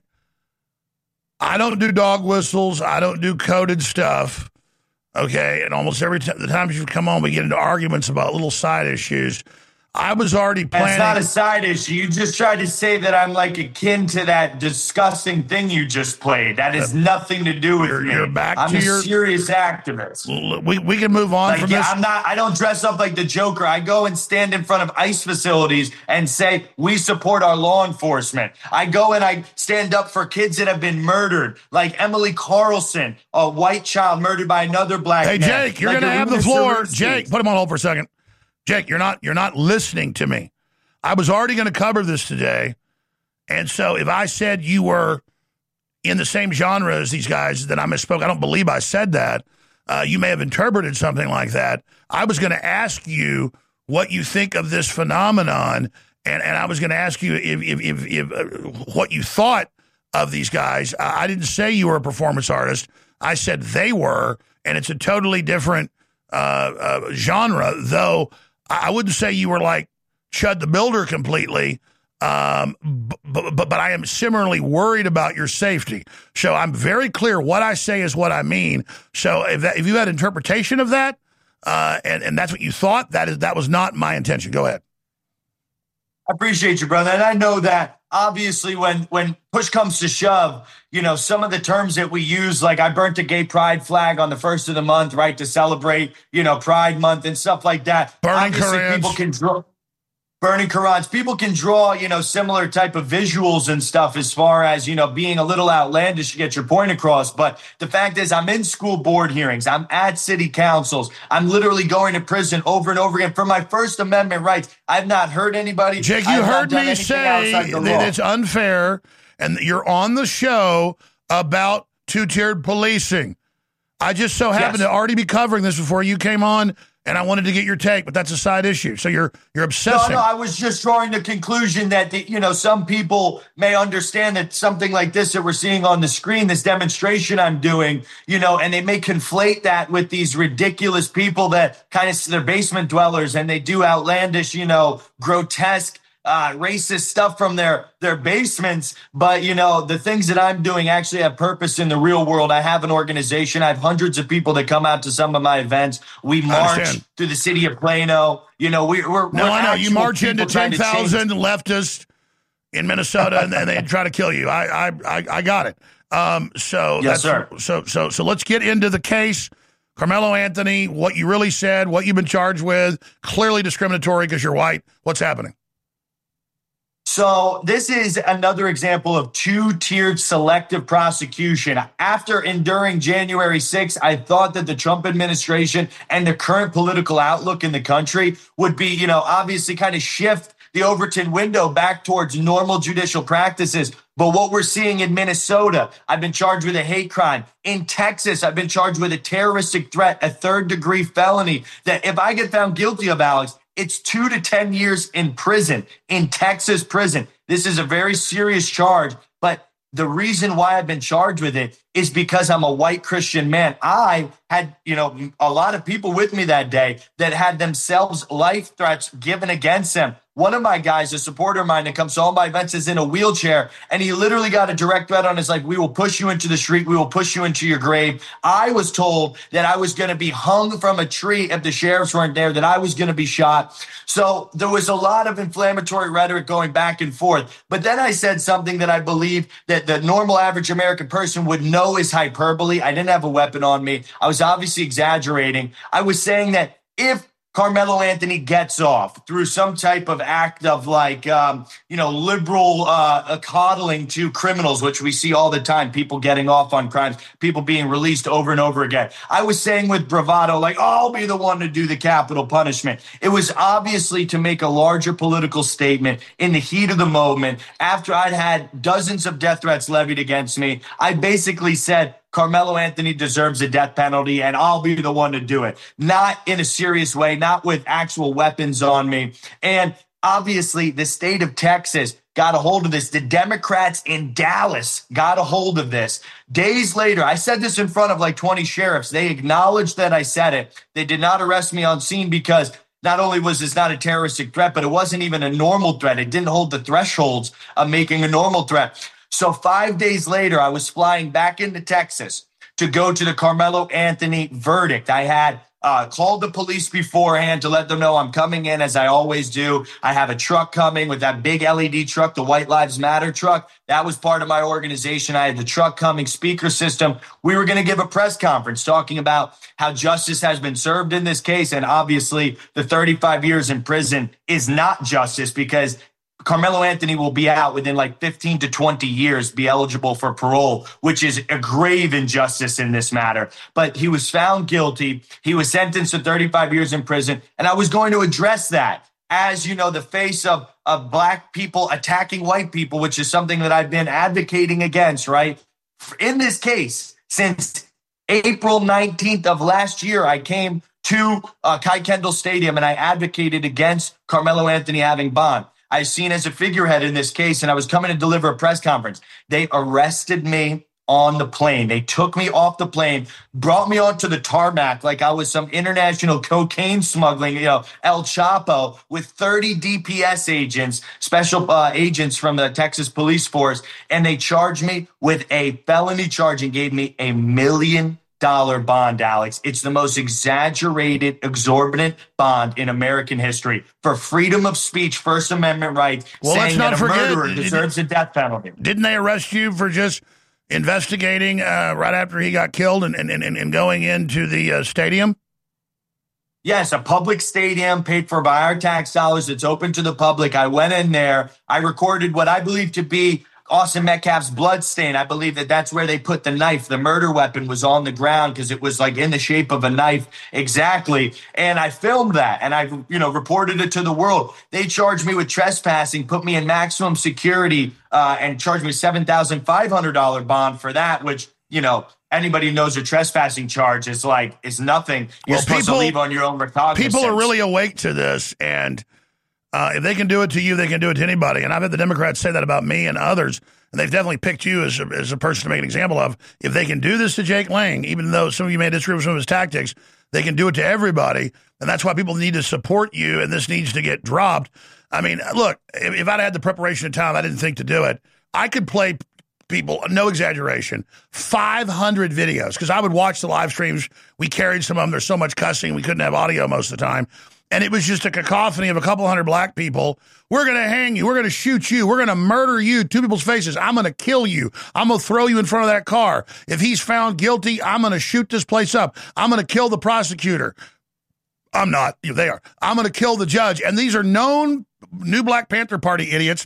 I don't do dog whistles. I don't do coded stuff. Okay, and almost every time the times you come on, we get into arguments about little side issues. I was already planning. It's not a side issue. You just tried to say that I'm like akin to that disgusting thing you just played. That has uh, nothing to do with you're, me. You're back I'm to a your, serious activist. We we can move on like, from yeah, this. I'm not. I don't dress up like the Joker. I go and stand in front of ICE facilities and say we support our law enforcement. I go and I stand up for kids that have been murdered, like Emily Carlson, a white child murdered by another black hey, man. Hey, Jake, you're like going to have the floor. Jake, put him on hold for a second. Jake, you're not you're not listening to me. I was already going to cover this today, and so if I said you were in the same genre as these guys, then I misspoke. I don't believe I said that. Uh, you may have interpreted something like that. I was going to ask you what you think of this phenomenon, and, and I was going to ask you if, if, if, if uh, what you thought of these guys. Uh, I didn't say you were a performance artist. I said they were, and it's a totally different uh, uh, genre, though I wouldn't say you were like Chud the Builder completely, um, but, but, but I am similarly worried about your safety. So I'm very clear what I say is what I mean. So if, that, if you had interpretation of that, uh, and, and that's what you thought, that is that was not my intention. Go ahead. I appreciate you, brother. And I know that obviously when, when push comes to shove, you know, some of the terms that we use, like I burnt a gay pride flag on the first of the month, right, to celebrate, you know, Pride Month and stuff like that. Burning obviously, Korans. People can draw. Burning Korans. People can draw, you know, similar type of visuals and stuff as far as, you know, being a little outlandish to get your point across. But the fact is, I'm in school board hearings. I'm at city councils. I'm literally going to prison over and over again for my First Amendment rights. I've not hurt anybody. Jake, you heard me say that it's unfair and you're on the show about two-tiered policing. I just so happened yes. to already be covering this before you came on, and I wanted to get your take, but that's a side issue. So you're you're obsessing. No, no, I was just drawing the conclusion that, the, you know, some people may understand that something like this that we're seeing on the screen, this demonstration I'm doing, you know, and they may conflate that with these ridiculous people that kind of, they're basement dwellers and they do outlandish, you know, grotesque, Uh, racist stuff from their, their basements. But, you know, the things that I'm doing actually have purpose in the real world. I have an organization. I have hundreds of people that come out to some of my events. We march through the city of Plano. You know, we, we're, no, we're I know. You march into ten thousand change- leftists in Minnesota and, and they try to kill you. I, I, I, I got it. Um, so Yes, that's, sir. So so so let's get into the case. Carmelo Anthony, what you really said, what you've been charged with, clearly discriminatory because you're white. What's happening? So this is another example of two-tiered selective prosecution. After enduring January sixth, I thought that the Trump administration and the current political outlook in the country would be, you know, obviously kind of shift the Overton window back towards normal judicial practices. But what we're seeing in Minnesota, I've been charged with a hate crime. In Texas, I've been charged with a terroristic threat, a third-degree felony that if I get found guilty of, Alex, it's two to ten years in prison, in Texas prison. This is a very serious charge, but the reason why I've been charged with it is because I'm a white Christian man. I had, you know, a lot of people with me that day that had themselves life threats given against them. One of my guys, a supporter of mine that comes to all my events, is in a wheelchair, and he literally got a direct threat on his life. We will push you into the street. We will push you into your grave. I was told that I was going to be hung from a tree if the sheriffs weren't there, that I was going to be shot. So there was a lot of inflammatory rhetoric going back and forth. But then I said something that I believe that the normal average American person would know is hyperbole. I didn't have a weapon on me. I was obviously exaggerating. I was saying that if Carmelo Anthony gets off through some type of act of like, um, you know, liberal uh, coddling to criminals, which we see all the time, people getting off on crimes, people being released over and over again. I was saying with bravado, like, oh, I'll be the one to do the capital punishment. It was obviously to make a larger political statement in the heat of the moment. After I'd had dozens of death threats levied against me, I basically said, Carmelo Anthony deserves a death penalty, and I'll be the one to do it. Not in a serious way, not with actual weapons on me. And obviously, the state of Texas got a hold of this. The Democrats in Dallas got a hold of this. Days later, I said this in front of like twenty sheriffs. They acknowledged that I said it. They did not arrest me on scene because not only was this not a terroristic threat, but it wasn't even a normal threat. It didn't hold the thresholds of making a normal threat. So five days later, I was flying back into Texas to go to the Carmelo Anthony verdict. I had uh, called the police beforehand to let them know I'm coming in, as I always do. I have a truck coming with that big L E D truck, the White Lives Matter truck. That was part of my organization. I had the truck coming, speaker system. We were going to give a press conference talking about how justice has been served in this case. And obviously, the thirty-five years in prison is not justice because Carmelo Anthony will be out within like fifteen to twenty years, be eligible for parole, which is a grave injustice in this matter. But he was found guilty. He was sentenced to thirty-five years in prison. And I was going to address that as, you know, the face of, of black people attacking white people, which is something that I've been advocating against, right? In this case, since April nineteenth of last year, I came to uh, Kai Kendall Stadium and I advocated against Carmelo Anthony having bond. I was seen as a figurehead in this case, and I was coming to deliver a press conference. They arrested me on the plane. They took me off the plane, brought me onto the tarmac like I was some international cocaine smuggling, you know, El Chapo, with thirty D P S agents, special uh, agents from the Texas police force, and they charged me with a felony charge and gave me a million dollar bond, Alex. It's the most exaggerated, exorbitant bond in American history for freedom of speech, First Amendment rights, well, saying let's not that a forget, murderer deserves a death penalty. Didn't they arrest you for just investigating uh, right after he got killed and, and, and, and going into the uh, stadium? Yes, a public stadium paid for by our tax dollars. It's open to the public. I went in there. I recorded what I believe to be Austin Metcalf's blood stain. I believe that that's where they put the knife. The murder weapon was on the ground because it was like in the shape of a knife. Exactly. And I filmed that and I, you know, reported it to the world. They charged me with trespassing, put me in maximum security, uh, and charged me seven thousand five hundred dollars bond for that, which, you know, anybody who knows a trespassing charge is like, is nothing. You're well, supposed people, to leave on your own recognizance. People are really awake to this, and Uh, if they can do it to you, they can do it to anybody. And I've had the Democrats say that about me and others, and they've definitely picked you as a, as a person to make an example of. If they can do this to Jake Lang, even though some of you may disagree with some of his tactics, they can do it to everybody. And that's why people need to support you, and this needs to get dropped. I mean, look, if, if I'd had the preparation of time, I didn't think to do it. I could play people, no exaggeration, five hundred videos, because I would watch the live streams. We carried some of them. There's so much cussing, we couldn't have audio most of the time. and it was just a cacophony of a couple hundred black people. We're going to hang you. We're going to shoot you. We're going to murder you to people's faces. I'm going to kill you. I'm going to throw you in front of that car. If he's found guilty, I'm going to shoot this place up. I'm going to kill the prosecutor. I'm not. They are. I'm going to kill the judge. And these are known new Black Panther Party idiots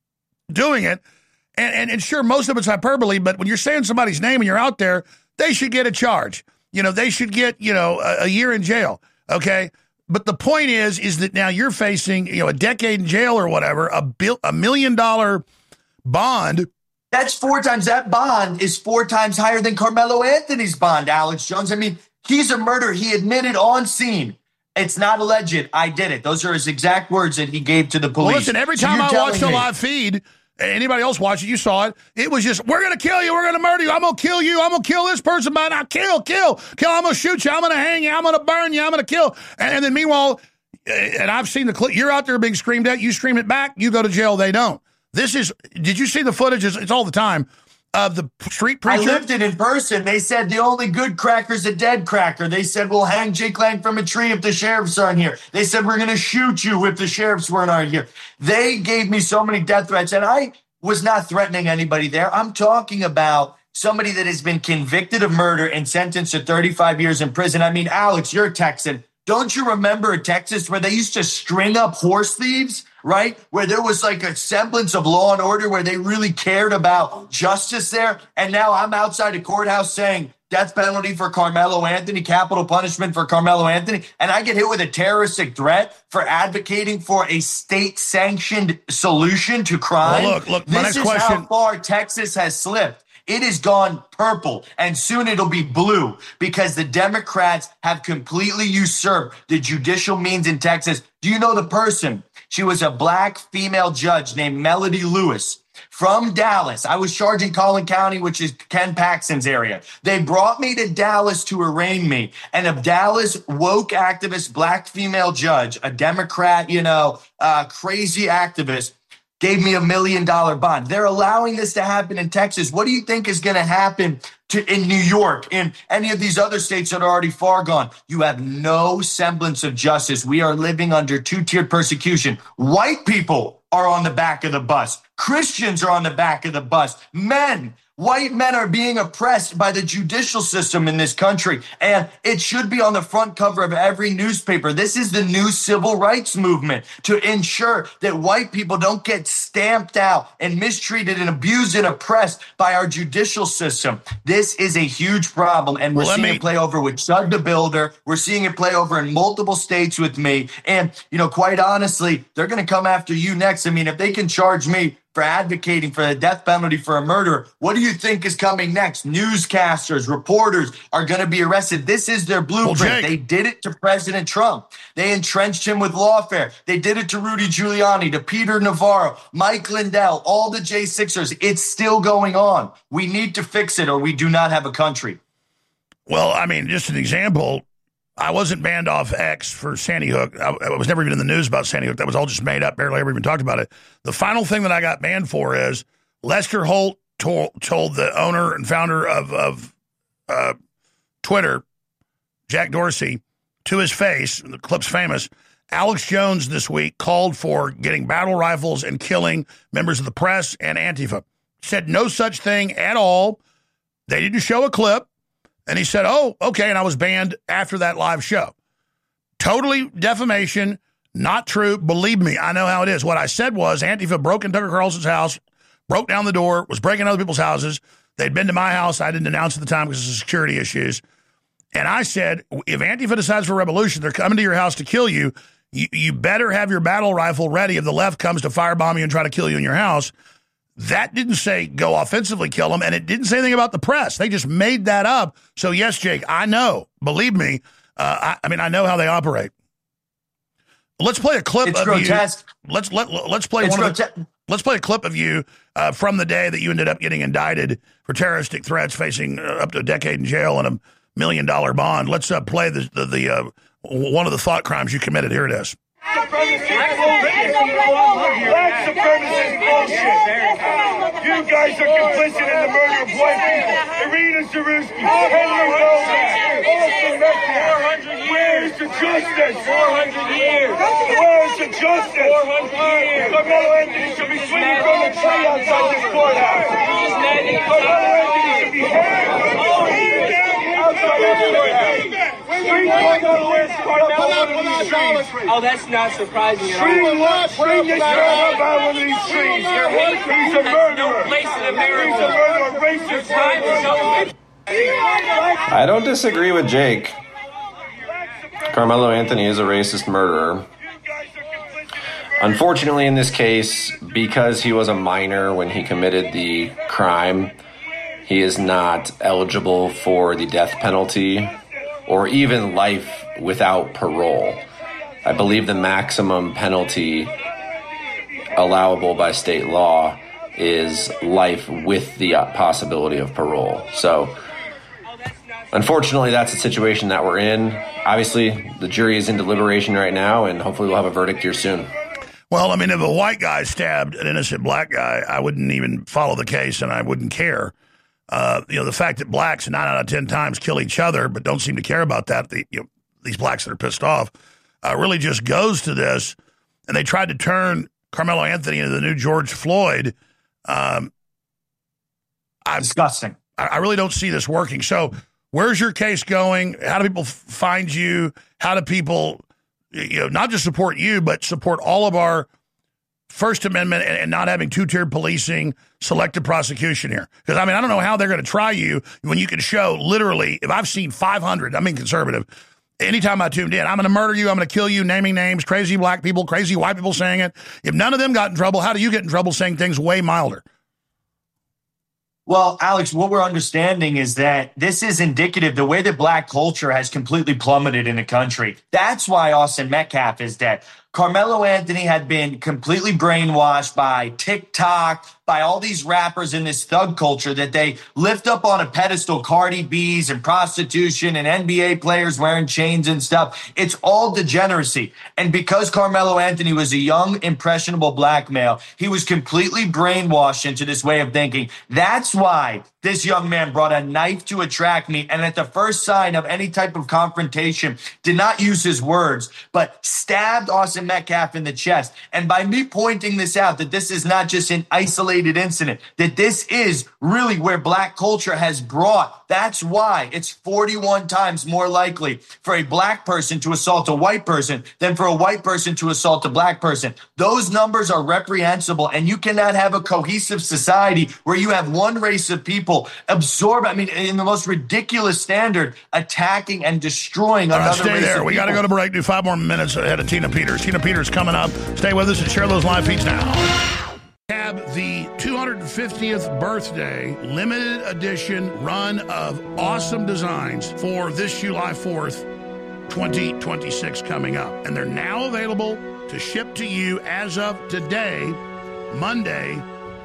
doing it. And, and, and sure, most of it's hyperbole, but when you're saying somebody's name and you're out there, they should get a charge. You know, they should get, you know, a, a year in jail. Okay. But the point is, is that now you're facing, you know, a decade in jail or whatever, a bill, a million dollar bond. That's four times. That bond is four times higher than Carmelo Anthony's bond, Alex Jones. I mean, he's a murderer. He admitted on scene. It's not alleged. I did it. Those are his exact words that he gave to the police. Well, listen, every time so I watched a me, live feed, anybody else watch it, you saw it, it was just, we're going to kill you, we're going to murder you, I'm going to kill you, I'm going to kill this person, but I kill, kill, kill, I'm going to shoot you, I'm going to hang you, I'm going to burn you, I'm going to kill. And, and then meanwhile, and I've seen the clip, you're out there being screamed at, you scream it back, you go to jail, they don't. This is, did you see the footage? It's, it's all the time. Of the street preacher? I lived it in person. They said the only good cracker's a dead cracker. They said we'll hang Jake Lang from a tree if the sheriffs aren't here. They said we're going to shoot you if the sheriffs weren't aren't here. They gave me so many death threats, and I was not threatening anybody there. I'm talking about somebody that has been convicted of murder and sentenced to thirty-five years in prison. I mean, Alex, you're a Texan. Don't you remember Texas where they used to string up horse thieves, right? Where there was like a semblance of law and order, where they really cared about justice there. And now I'm outside a courthouse saying death penalty for Carmelo Anthony, capital punishment for Carmelo Anthony. And I get hit with a terroristic threat for advocating for a state-sanctioned solution to crime. Well, look, look, my this next is question. how far Texas has slipped. It has gone purple, and soon it'll be blue, because the Democrats have completely usurped the judicial means in Texas. Do you know the person? She was a black female judge named Melody Lewis from Dallas. I was charged in Collin County, which is Ken Paxton's area. They brought me to Dallas to arraign me, and a Dallas woke activist black female judge, a Democrat, you know, uh, crazy activist, gave me a million dollar bond. They're allowing this to happen in Texas. What do you think is going to happen to in New York, in any of these other states that are already far gone? You have no semblance of justice. We are living under two-tiered persecution. White people are on the back of the bus. Christians are on the back of the bus. Men, white men are being oppressed by the judicial system in this country, and it should be on the front cover of every newspaper. This is the new civil rights movement to ensure that white people don't get stamped out and mistreated and abused and oppressed by our judicial system. This is a huge problem, and we're Well, let seeing me- it play over with Chud the Builder. We're seeing it play over in multiple states with me, and, you know, quite honestly, they're going to come after you next. I mean, if they can charge me for advocating for the death penalty for a murderer, what do you think is coming next? Newscasters, reporters are going to be arrested. This is their blueprint. Jake- They did it to President Trump. They entrenched him with lawfare. They did it to Rudy Giuliani, to Peter Navarro, Mike Lindell, all the J sixers. It's still going on. We need to fix it, or we do not have a country. Well, I mean, just an example, I wasn't banned off X for Sandy Hook. I, I was never even in the news about Sandy Hook. That was all just made up. Barely ever even talked about it. The final thing that I got banned for is Lester Holt told, told the owner and founder of, of uh, Twitter, Jack Dorsey, to his face, the clip's famous, Alex Jones this week called for getting battle rifles and killing members of the press and Antifa. Said no such thing at all. They didn't show a clip. And he said, oh, okay, and I was banned after that live show. Totally defamation, not true. Believe me, I know how it is. What I said was Antifa broke into Tucker Carlson's house, broke down the door, was breaking other people's houses. They'd been to my house. I didn't announce at the time because of security issues. And I said, if Antifa decides for revolution, they're coming to your house to kill you, you, you better have your battle rifle ready if the left comes to firebomb you and try to kill you in your house. That didn't say go offensively kill them, and it didn't say anything about the press. They just made that up. So, yes, Jake, I know. Believe me. Uh, I, I mean, I know how they operate. Let's play a clip It's of grotesque. you. Let's let let's play It's one of grote- the, let's play a clip of you uh, from the day that you ended up getting indicted for terroristic threats, facing uh, up to a decade in jail and a million dollar bond. Let's uh, play the the, the uh, one of the thought crimes you committed. Here it is. Black supremacist bullshit. You guys are complicit in the murder of white people. Irina Zarusky, Henry Goldman, Olson Lecter. Where's the justice? four hundred years. Where is the justice? four hundred years. Carmelo Anthony should be swinging from the tree outside this courthouse. Carmelo Anthony should be hanged outside this courthouse. Oh, that's not surprising at all. Bring this man up out of one of these trees. He's a murderer. No place in America. He's a murderer. Racist. I don't disagree with Jake. Carmelo Anthony is a racist murderer. Unfortunately, in this case, because he was a minor when he committed the crime, he is not eligible for the death penalty or even life without parole. I believe the maximum penalty allowable by state law is life with the possibility of parole. So, unfortunately, that's the situation that we're in. Obviously, the jury is in deliberation right now, and hopefully we'll have a verdict here soon. Well, I mean, if a white guy stabbed an innocent black guy, I wouldn't even follow the case, and I wouldn't care. Uh, you know, the fact that blacks nine out of ten times kill each other but don't seem to care about that, the, you know, these blacks that are pissed off, uh, really just goes to this. And they tried to turn Carmelo Anthony into the new George Floyd. Um, I'm, Disgusting. I, I really don't see this working. So where's your case going? How do people find you? How do people, you know, not just support you, but support all of our First Amendment and, and not having two-tiered policing, selective prosecution here? Because, I mean, I don't know how they're going to try you when you can show literally, if I've seen five hundred, I mean conservative, anytime I tuned in, I'm going to murder you, I'm going to kill you, naming names, crazy black people, crazy white people saying it. If none of them got in trouble, how do you get in trouble saying things way milder? Well, Alex, what we're understanding is that this is indicative the way that black culture has completely plummeted in the country. That's why Austin Metcalf is dead. Carmelo Anthony had been completely brainwashed by TikTok, by all these rappers in this thug culture that they lift up on a pedestal, Cardi B's and prostitution and N B A players wearing chains and stuff. It's all degeneracy. And because Carmelo Anthony was a young, impressionable black male, he was completely brainwashed into this way of thinking. That's why this young man brought a knife to a track meet and at the first sign of any type of confrontation did not use his words, but stabbed Austin Metcalf in the chest. And by me pointing this out, that this is not just an isolated incident, that this is really where black culture has brought. That's why it's forty-one times more likely for a black person to assault a white person than for a white person to assault a black person. Those numbers are reprehensible, and you cannot have a cohesive society where you have one race of people absorb, I mean, in the most ridiculous standard, attacking and destroying another right, stay race there. of We got to go to break. Do five more minutes ahead of Tina Peters. Tina Peters coming up. Stay with us and share those live feeds now. Have the two hundred fiftieth birthday limited edition run of awesome designs for this July fourth, twenty twenty-six coming up. And they're now available to ship to you as of today, Monday,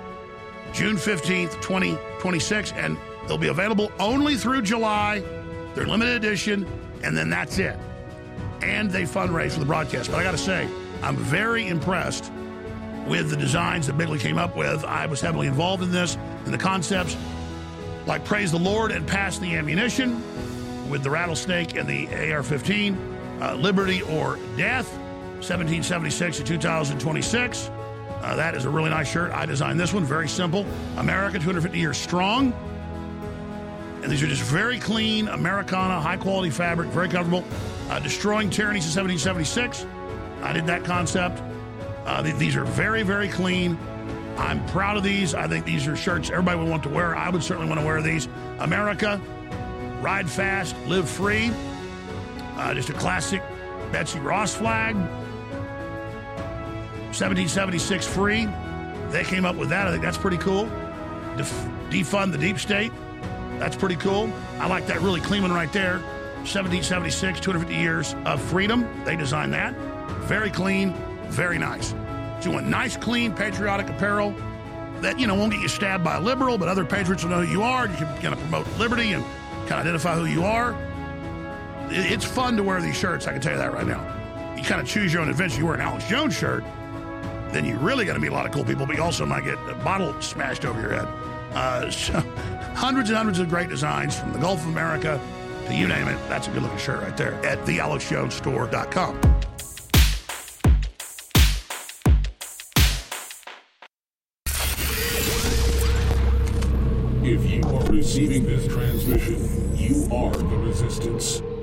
June fifteenth, twenty twenty-six. And they'll be available only through July. They're limited edition, and then that's it. And they fundraise for the broadcast. But I got to say, I'm very impressed with the designs that Bigley came up with. I was heavily involved in this, and the concepts like Praise the Lord and Pass the Ammunition with the rattlesnake and the A R fifteen, uh, Liberty or Death, seventeen seventy-six to two thousand twenty-six. Uh, that is a really nice shirt. I designed this one, very simple. America, two hundred fifty years strong. And these are just very clean, Americana, high-quality fabric, very comfortable. Uh, Destroying Tyranny since seventeen seventy-six. I did that concept. Uh, th- these are very, very clean. I'm proud of these. I think these are shirts everybody would want to wear. I would certainly want to wear these. America, Ride Fast, Live Free. Uh, just a classic Betsy Ross flag. seventeen seventy-six free. They came up with that. I think that's pretty cool. Def- defund the deep state. That's pretty cool. I like that really clean one right there. seventeen seventy-six, two hundred fifty years of freedom. They designed that. Very clean, very nice. So you want nice, clean, patriotic apparel that, you know, won't get you stabbed by a liberal, but other patriots will know who you are. You can kind of promote liberty and kind of identify who you are. It's fun to wear these shirts, I can tell you that right now. You kind of choose your own adventure. You wear an Alex Jones shirt, then you're really going to meet a lot of cool people, but you also might get a bottle smashed over your head. Uh, so hundreds and hundreds of great designs from the Gulf of America You name it, that's a good-looking shirt right there at the alex jones store dot com. If you are receiving this transmission, you are the resistance.